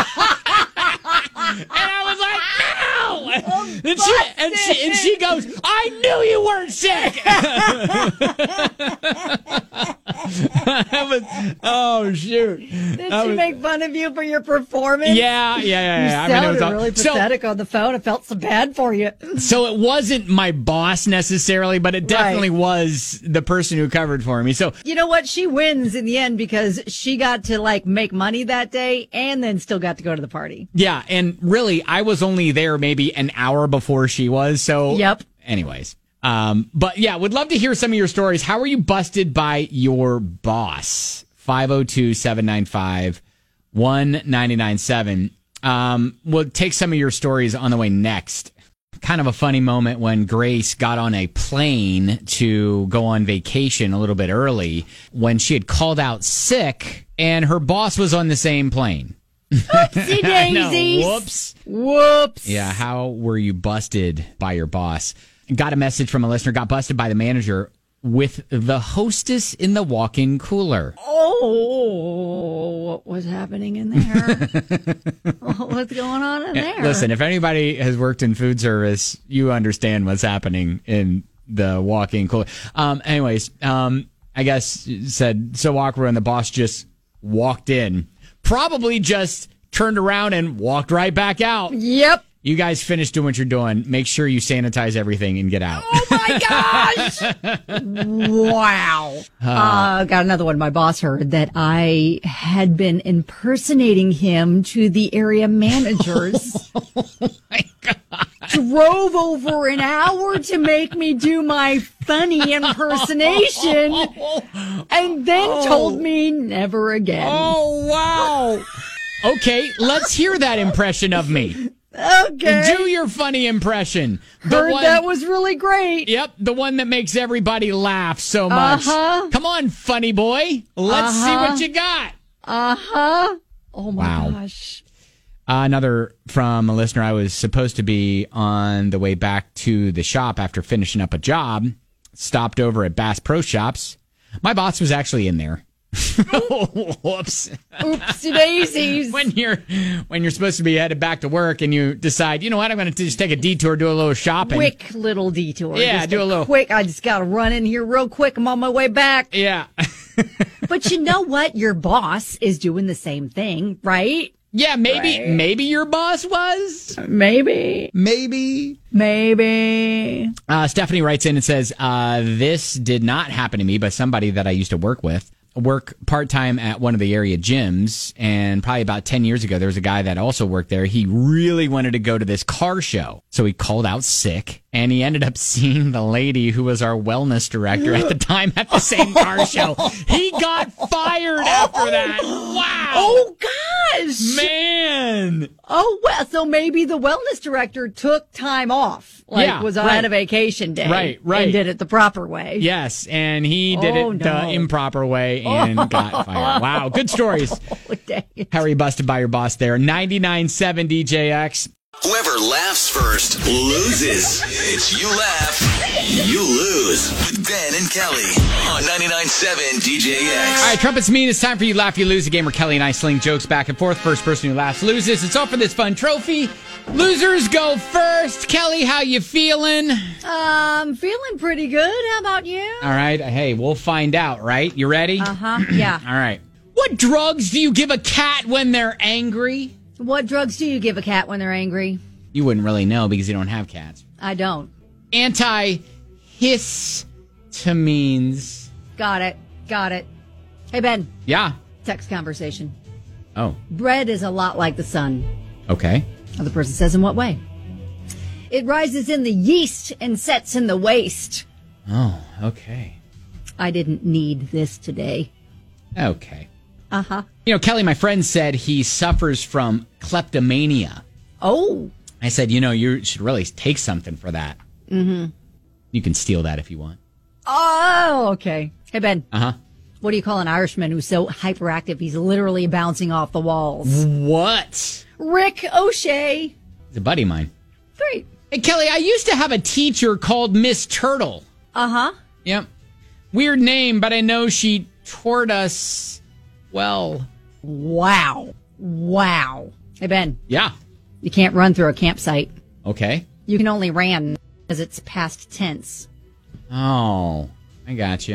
And I was like, no! And she goes, I knew you weren't sick! Oh, shoot. Did she make fun of you for your performance? Yeah. You I sounded mean, it was really pathetic on the phone. I felt so bad for you. So it wasn't my boss necessarily, but it definitely was the person who covered for me. So you know what? She wins in the end because she got to make money that day and then still got to go to the party. yeah, and really, I was only there maybe an hour before she was. So Yep. Anyways. But yeah, would love to hear some of your stories. How were you busted by your boss? 502-795-1997. We'll take some of your stories on the way next. Kind of a funny moment when Grace got on a plane to go on vacation a little bit early when she had called out sick and her boss was on the same plane. Oopsie daisies. Whoops. Yeah, how were you busted by your boss? Got a message from a listener, got busted by the manager with the hostess in the walk-in cooler. Oh, what was happening in there? What's going on in there? Listen, if anybody has worked in food service, you understand what's happening in the walk-in cooler. Anyways, I guess said so awkward, and the boss just walked in. Probably just turned around and walked right back out. Yep. You guys finish doing what you're doing. Make sure you sanitize everything and get out. Oh, my gosh. Wow. Got another one. My boss heard that I had been impersonating him to the area managers. Oh, my God. Drove over an hour to make me do my funny impersonation and then told me never again. Oh, wow. Okay, let's hear that impression of me. Okay. Do your funny impression. Heard that was really great. Yep, the one that makes everybody laugh so much. Come on, funny boy. Let's see what you got. Oh, my gosh. Another from a listener. I was supposed to be on the way back to the shop after finishing up a job. Stopped over at Bass Pro Shops. My boss was actually in there. Whoops. Oopsie daisies. When you're supposed to be headed back to work and you decide, you know what, I'm going to just take a detour, do a little shopping. Quick little detour. Yeah, just do a little. Quick, I just got to run in here real quick. I'm on my way back. Yeah. But you know what? Your boss is doing the same thing, right? Yeah, maybe your boss was. Maybe. Stephanie writes in and says, this did not happen to me, but somebody that I used to work with. Work part-time at one of the area gyms, and probably about 10 years ago, there was a guy that also worked there. He really wanted to go to this car show, so he called out sick, and he ended up seeing the lady who was our wellness director at the time at the same car show. He got fired after that. Wow. Oh, gosh. Man. Oh, well, so maybe the wellness director took time off, was on a vacation day. Right. And did it the proper way. Yes, and he did it the improper way and got fired. Wow, good stories. How are you busted by your boss there? 99.7 DJX. Whoever laughs first loses. It's You Laugh, You Lose with Ben and Kelly on 99.7 DJX. All right, Trumpets mean it's time for You Laugh, You Lose, a game where Kelly and I sling jokes back and forth. First person who laughs loses. It's all for this fun trophy. Losers go first. Kelly, how you feeling? Feeling pretty good. How about you? All right. Hey, we'll find out, right? You ready? Yeah. All right. What drugs do you give a cat when they're angry? What drugs do you give a cat when they're angry? You wouldn't really know because you don't have cats. I don't. Antihistamines. Got it. Hey, Ben. Yeah. Text conversation. Oh. Bread is a lot like the sun. Okay. The person says, in what way? It rises in the yeast and sets in the waste. Oh, okay. I didn't need this today. Okay. You know, Kelly, my friend said he suffers from kleptomania. Oh. I said, you should really take something for that. Mm-hmm. You can steal that if you want. Oh, okay. Hey, Ben. What do you call an Irishman who's so hyperactive he's literally bouncing off the walls? What? Rick O'Shea. He's a buddy of mine. Great. Hey, Kelly, I used to have a teacher called Miss Turtle. Yep. Weird name, but I know she taught us well. Wow. Hey, Ben. Yeah. You can't run through a campsite. Okay. You can only ran because it's past tense. Oh, I got you.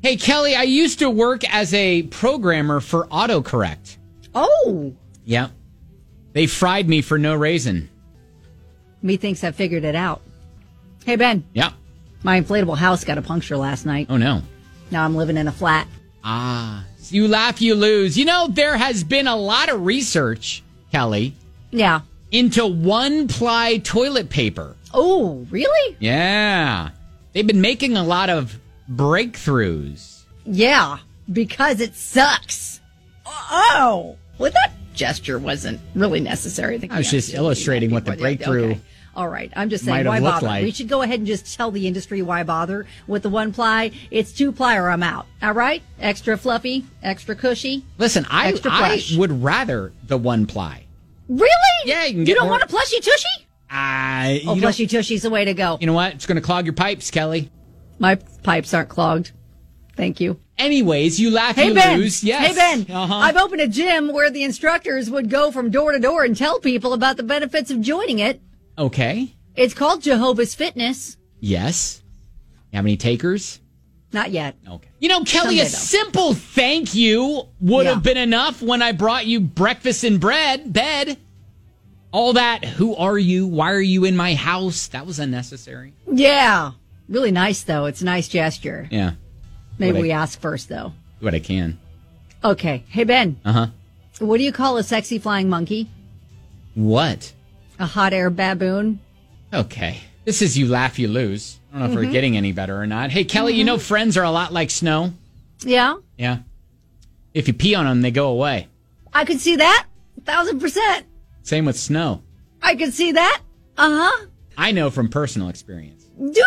Hey, Kelly, I used to work as a programmer for autocorrect. Oh. Yeah. They fried me for no reason. Methinks I figured it out. Hey, Ben. Yeah. My inflatable house got a puncture last night. Oh, no. Now I'm living in a flat. Ah. You laugh, you lose. You know, there has been a lot of research, Kelly. Yeah. Into one-ply toilet paper. Oh, really? Yeah. They've been making a lot of breakthroughs. Yeah, because it sucks. Oh. Well, that gesture wasn't really necessary. I think I was just illustrating what the breakthrough... Okay. All right. I'm just saying, why bother? Like. We should go ahead and just tell the industry why bother with the one ply. It's 2-ply or I'm out. All right? Extra fluffy, extra cushy. Listen, I would rather the one ply. Really? Yeah, you can get don't want a plushy tushy? Plushy tushy's the way to go. You know what? It's going to clog your pipes, Kelly. My pipes aren't clogged. Thank you. Anyways, you laugh, you lose. Yes. Hey, Ben. I've opened a gym where the instructors would go from door to door and tell people about the benefits of joining it. Okay. It's called Jehovah's Fitness. Yes. You have any takers? Not yet. Okay. You know, Kelly, simple thank you would have been enough when I brought you breakfast in bed. All that, who are you? Why are you in my house? That was unnecessary. Yeah. Really nice, though. It's a nice gesture. Yeah. Maybe we ask first, though. Do what I can. Okay. Hey, Ben. Uh-huh. What do you call a sexy flying monkey? What? A hot air baboon. Okay. This is you laugh, you lose. I don't know if we're getting any better or not. Hey, Kelly, you know friends are a lot like snow? Yeah. Yeah. If you pee on them, they go away. I could see that. 1,000%. Same with snow. I could see that. Uh-huh. I know from personal experience. Do you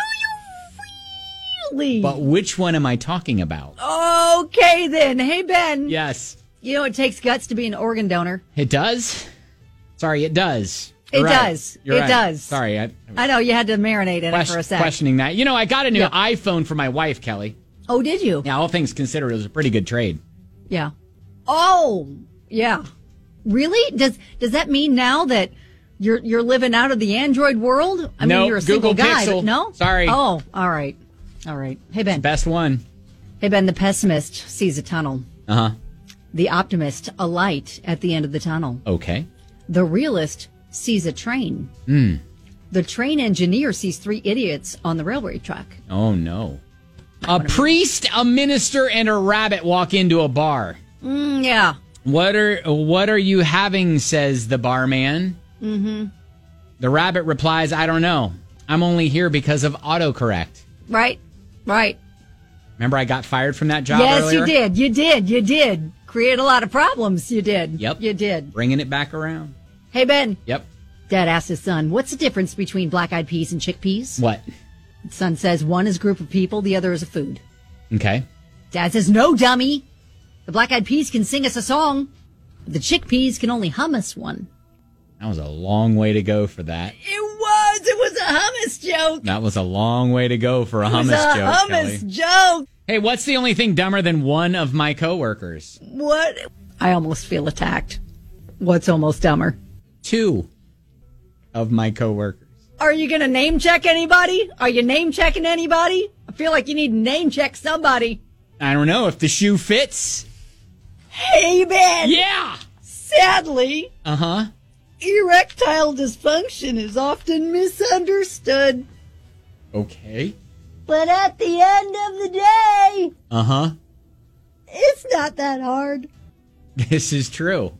really? But which one am I talking about? Okay, then. Hey, Ben. Yes. You know it takes guts to be an organ donor. It does? Sorry, it does. It does. You're right. Does. Sorry. I know, you had to marinate in it for a sec. Questioning that. You know, I got a new iPhone for my wife, Kelly. Oh, did you? Yeah, all things considered, it was a pretty good trade. Yeah. Oh, yeah. Really? Does that mean now that you're living out of the Android world? I mean, you're a single guy, but no? Sorry. Oh, all right. Hey, Ben. Best one. Hey, Ben, the pessimist sees a tunnel. Uh-huh. The optimist, a light at the end of the tunnel. Okay. The realist sees a train. The train engineer sees 3 idiots on the railway track. Oh, no. A priest, a minister, and a rabbit walk into a bar. Yeah. What are you having, says the barman. Mm-hmm. The rabbit replies, I don't know. I'm only here because of autocorrect. Right. Remember I got fired from that job earlier? Yes, you did. Create a lot of problems, you did. Yep. You did. Bringing it back around. Hey, Ben. Yep. Dad asked his son, what's the difference between black-eyed peas and chickpeas? What? The son says, one is a group of people, the other is a food. Okay. Dad says, no, dummy. The black-eyed peas can sing us a song, but the chickpeas can only hum us one. That was a long way to go for that. It was a hummus joke. That was a long way to go for a hummus joke, hummus joke. Hey, what's the only thing dumber than one of my coworkers? What? I almost feel attacked. What's almost dumber? 2 of my coworkers. Are you going to name check anybody? Are you name checking anybody? I feel like you need to name check somebody. I don't know if the shoe fits. Hey, Ben. Yeah. Sadly. Uh-huh. Erectile dysfunction is often misunderstood. Okay. But at the end of the day, uh-huh, it's not that hard. This is true.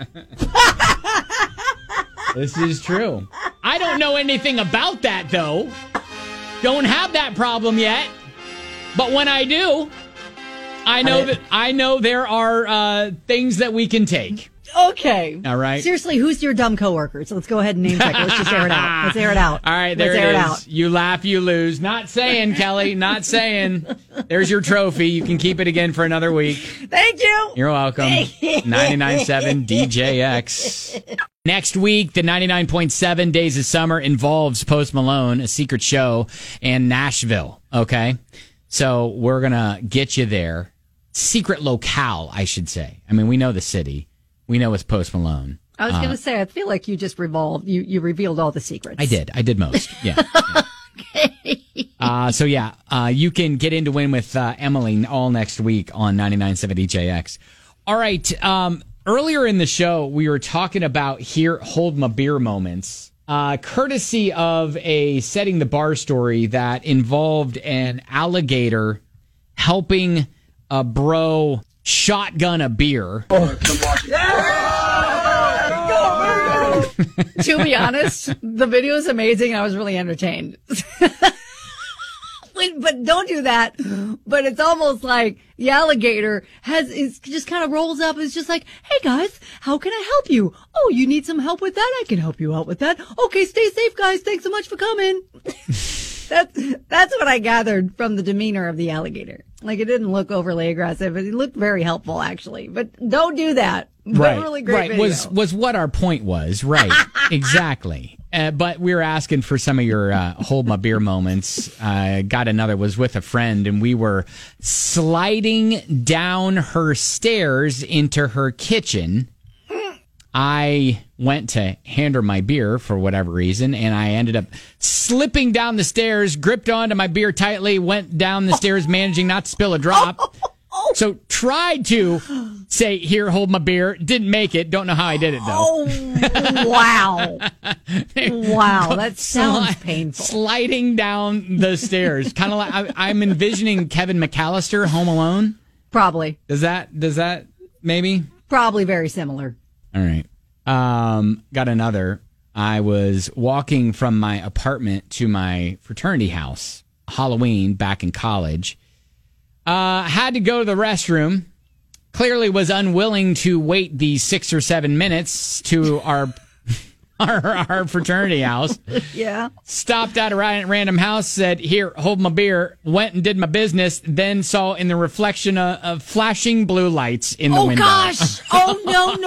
This is true. I don't know anything about that, though. Don't have that problem yet. But when I do, I know there are things that we can take. Okay. All right. Seriously, who's your dumb coworker? So let's go ahead and name check. Let's just air it out. All right, there it is. You laugh, you lose. Not saying, Kelly. Not saying. There's your trophy. You can keep it again for another week. Thank you. You're welcome. 99.7 DJX. Next week, the 99.7 Days of Summer involves Post Malone, A Secret Show, and Nashville. Okay? So we're going to get you there. Secret locale, I should say. I mean, we know the city. We know it's Post Malone. I was going to say, I feel like you just revealed all the secrets. I did most. Yeah. Okay. So you can get in to win with Emily all next week on 99.7 DJX. All right. Earlier in the show, we were talking about hold my beer moments, courtesy of a Setting the Bar story that involved an alligator helping a bro shotgun a beer. To be honest, the video is amazing. I was really entertained. But don't do that. But it's almost like the alligator just kind of rolls up. It's just like, hey guys, how can I help you? Oh, you need some help with that? I can help you out with that. Okay, stay safe, guys. Thanks so much for coming. That's what I gathered from the demeanor of the alligator. Like, it didn't look overly aggressive. It looked very helpful, actually. But don't do that. Right. Really great video. Was what our point was. Right. Exactly. But we were asking for some of your hold my beer moments. Got another, was with a friend, and we were sliding down her stairs into her kitchen. I went to hand her my beer for whatever reason, and I ended up slipping down the stairs, gripped onto my beer tightly, went down the stairs, managing not to spill a drop. So tried to say, here, hold my beer. Didn't make it. Don't know how I did it, though. Oh, wow. Wow, that sounds painful. Sliding down the stairs. Kind of like, I'm envisioning Kevin McAllister, Home Alone. Probably. Does that maybe? Probably very similar. All right. Got another. I was walking from my apartment to my fraternity house, Halloween, back in college. Had to go to the restroom. Clearly was unwilling to wait the 6 or 7 minutes to our fraternity house. Yeah. Stopped at a random house, said, here, hold my beer, went and did my business, then saw in the reflection of flashing blue lights in the window. Oh, gosh. Oh,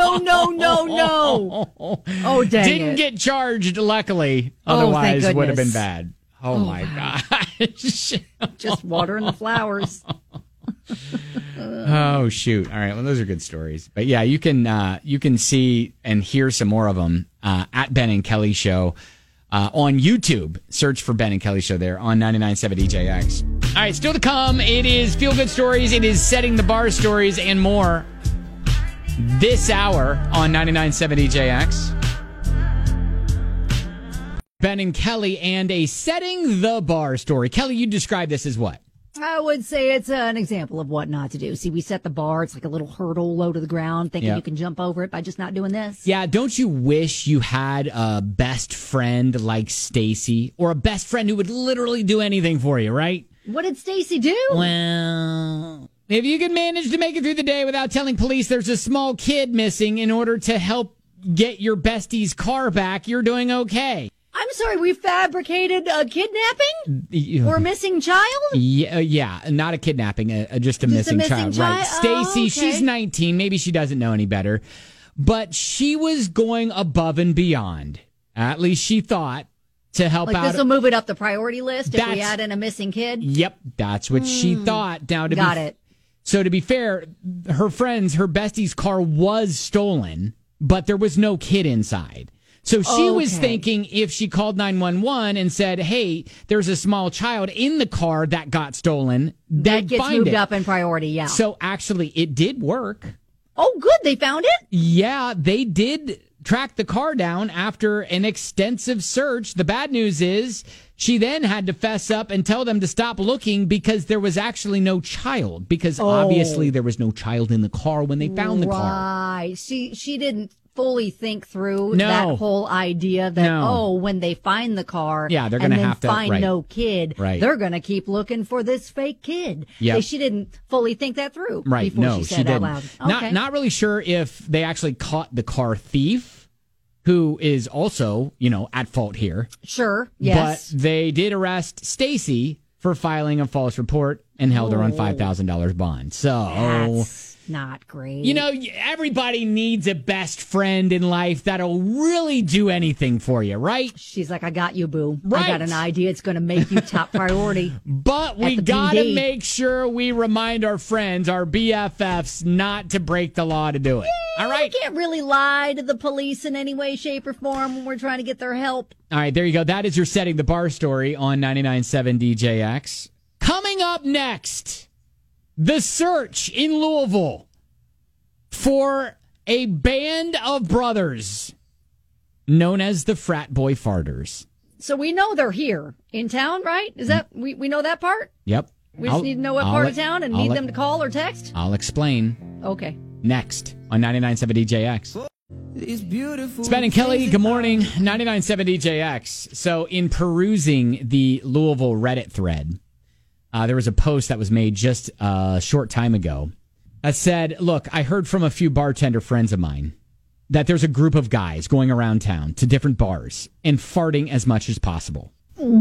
no. Oh, dang Didn't get charged, luckily. Otherwise, would have been bad. Oh, my gosh. Just watering the flowers. Oh, shoot. All right. Well, those are good stories. But yeah, you can see and hear some more of them at Ben and Kelly Show on YouTube. Search for Ben and Kelly Show there on 99.7 DJX. All right. Still to come. It is Feel Good Stories. It is Setting the Bar Stories and more this hour on 99.7 DJX. Ben and Kelly and a Setting the Bar story. Kelly, you describe this as what? I would say it's an example of what not to do. See, we set the bar. It's like a little hurdle low to the ground, thinking you can jump over it by just not doing this. Yeah, don't you wish you had a best friend like Stacy, or a best friend who would literally do anything for you, right? What did Stacy do? Well, if you could manage to make it through the day without telling police there's a small kid missing in order to help get your bestie's car back, you're doing okay. I'm sorry, we fabricated a kidnapping? Or a missing child? Yeah, not a kidnapping, just a missing child. Right. Stacy, she's 19. Maybe she doesn't know any better. But she was going above and beyond. At least she thought, to help out. Like this will move it up the priority list if we add in a missing kid? Yep, that's what she thought. Now, Got it. So to be fair, her bestie's car was stolen, but there was no kid inside. So she was thinking if she called 911 and said, hey, there's a small child in the car that got stolen, that gets moved up in priority, yeah. So actually, it did work. Oh, good. They found it? Yeah, they did track the car down after an extensive search. The bad news is she then had to fess up and tell them to stop looking because there was actually no child. Because obviously there was no child in the car when they found the car. Right. She didn't fully think through that whole idea that, when they find the car they're gonna have to find no kid, they're going to keep looking for this fake kid. Yep. She didn't fully think that through before she said it out loud. Okay. Not really sure if they actually caught the car thief, who is also, at fault here. Sure, yes. But they did arrest Stacy for filing a false report and held her on $5,000 bond. So Not great. You know, everybody needs a best friend in life that'll really do anything for you, right? She's like, I got you, boo. Right. I got an idea. It's going to make you top priority. But we got to make sure we remind our friends, our BFFs, not to break the law to do it. All right? We can't really lie to the police in any way, shape, or form when we're trying to get their help. All right, there you go. That is your Setting the Bar story on 99.7 DJX. Coming up next, the search in Louisville for a band of brothers known as the Frat Boy Farters. So we know they're here in town, right? Is that we know that part? Yep. We just need to know what part of town and need them to call or text? I'll explain. Okay. Next on 99.7 DJX. It's Ben and Kelly. Good morning. 99.7 DJX. So in perusing the Louisville Reddit thread, there was a post that was made just a short time ago that said, look, I heard from a few bartender friends of mine that there's a group of guys going around town to different bars and farting as much as possible.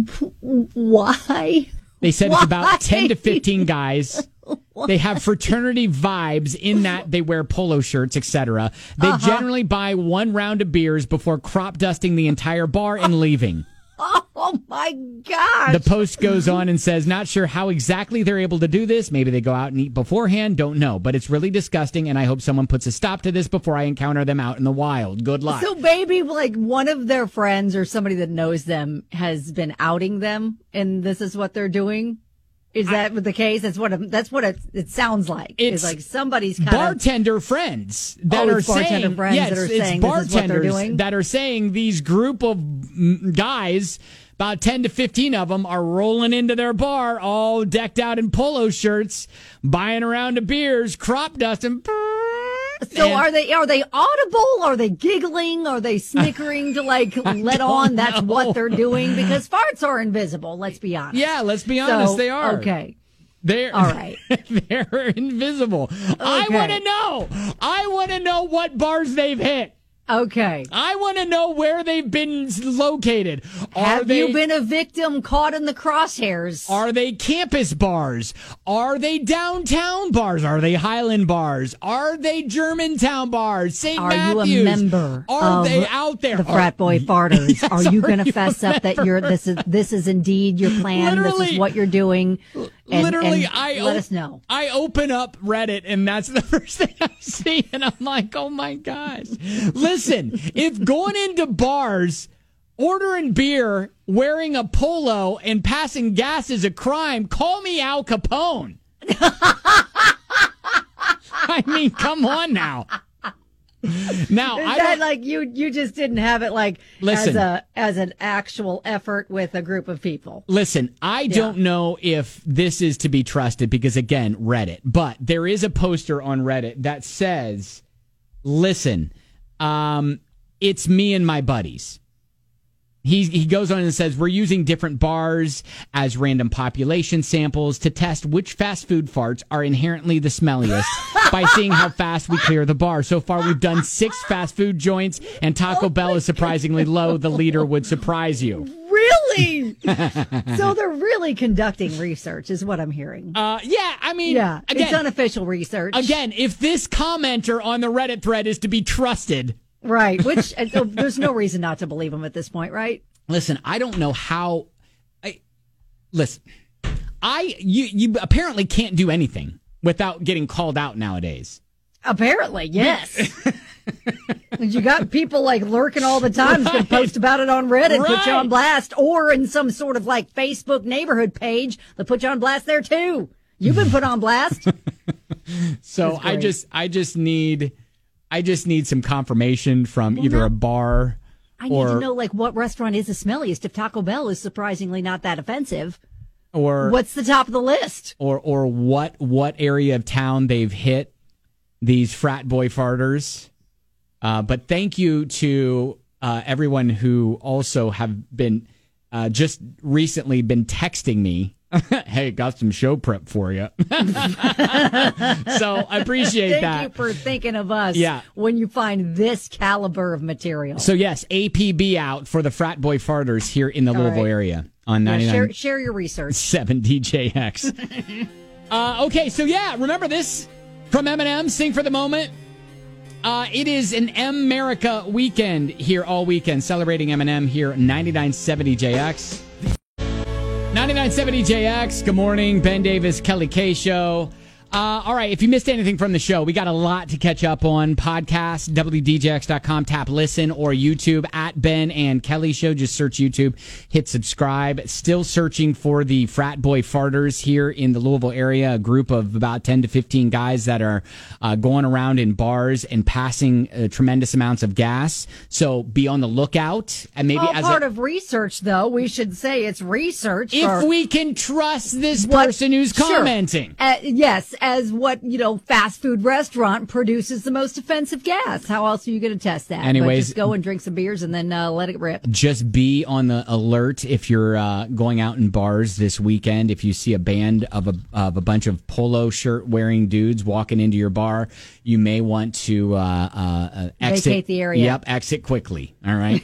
Why? They said it's about 10 to 15 guys. They have fraternity vibes in that they wear polo shirts, etc. They generally buy one round of beers before crop dusting the entire bar and leaving. Oh, my gosh. The post goes on and says, not sure how exactly they're able to do this. Maybe they go out and eat beforehand. Don't know. But it's really disgusting, and I hope someone puts a stop to this before I encounter them out in the wild. Good luck. So maybe like one of their friends or somebody that knows them has been outing them, and this is what they're doing? Is that the case? That's what it sounds like. It's like somebody's kind bartender friends that are saying, that are saying this is what they're doing. That are saying these group of guys, about 10 to 15 of them, are rolling into their bar all decked out in polo shirts, buying a round of beers, crop dusting. So are they audible? Are they giggling? Are they snickering to let on that's what they're doing? Because farts are invisible, let's be honest. Yeah, let's be honest, they are. Okay. They're all right. They're invisible. Okay. I want to know what bars they've hit. Okay. I want to know where they've been located. Have you been a victim caught in the crosshairs? Are they campus bars? Are they downtown bars? Are they Highland bars? Are they Germantown bars? St. Matthews? Are you a member? Are they out there? The Frat Boy Farters. Yes, are you going to fess up that this is indeed your plan? Literally, this is what you're doing. And let us know. I open up Reddit and that's the first thing I see, and I'm like, oh my gosh. Listen, if going into bars, ordering beer, wearing a polo, and passing gas is a crime, call me Al Capone. I mean, come on now. Now, is that like you just didn't have it as an actual effort with a group of people? Listen, I don't know if this is to be trusted because, again, Reddit. But there is a poster on Reddit that says, listen, it's me and my buddies. He goes on and says, we're using different bars as random population samples to test which fast food farts are inherently the smelliest by seeing how fast we clear the bar. So far, we've done 6 fast food joints, and Taco Bell is surprisingly low. The leader would surprise you. Really? So they're really conducting research, is what I'm hearing. Yeah, I mean, again, it's unofficial research. Again, if this commenter on the Reddit thread is to be trusted... Right, which there's no reason not to believe him at this point, right? Listen, I don't know how. You apparently can't do anything without getting called out nowadays. Apparently, yes. You got people lurking all the time. Right. Going to post about it on Reddit, put you on blast, or in some sort of Facebook neighborhood page. They'll put you on blast there too. You've been put on blast. So I just need some confirmation from either a bar I need to know what restaurant is the smelliest. If Taco Bell is surprisingly not that offensive, or what's the top of the list, or what area of town they've hit these frat boy farters. But thank you to everyone who also have been just recently been texting me. Hey, got some show prep for you. So I appreciate that. Thank you for thinking of us when you find this caliber of material. So, yes, APB out for the Frat Boy Farters here in the Louisville area on 99. Share your research. 7 DJX. Okay, so remember this From Eminem, Sing for the Moment. It is an M-America weekend here all weekend, celebrating Eminem here, 99.70 JX. 99.70 JX, good morning. Ben Davis, Kelly K Show. All right, if you missed anything from the show, we got a lot to catch up on. Podcast, WDJX.com, tap listen, or YouTube at Ben and Kelly Show. Just search YouTube, hit subscribe. Still searching for the frat boy farters here in the Louisville area, a group of about 10 to 15 guys that are going around in bars and passing tremendous amounts of gas. So be on the lookout. And maybe as part of research, though, we should say it's research. If we can trust this person who's commenting. Yes. As what, fast food restaurant produces the most offensive gas. How else are you going to test that? Anyways, but just go and drink some beers and then let it rip. Just be on the alert if you're going out in bars this weekend. If you see a band of a bunch of polo shirt wearing dudes walking into your bar, you may want to exit. Vacate the area. Yep, exit quickly. All right.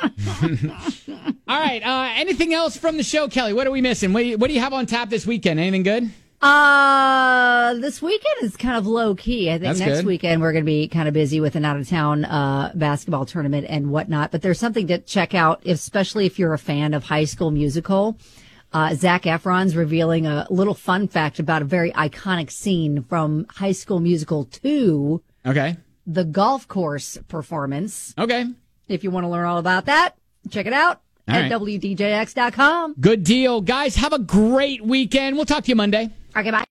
All right. Anything else from the show, Kelly? What are we missing? What do you have on tap this weekend? Anything good? This weekend is kind of low key. I think next weekend we're going to be kind of busy with an out of town basketball tournament and whatnot. But there's something to check out, especially if you're a fan of High School Musical. Zac Efron's revealing a little fun fact about a very iconic scene from High School Musical 2. Okay. The golf course performance. Okay. If you want to learn all about that, check it out. At WDJX.com. Good deal. Guys, have a great weekend. We'll talk to you Monday. Okay, bye.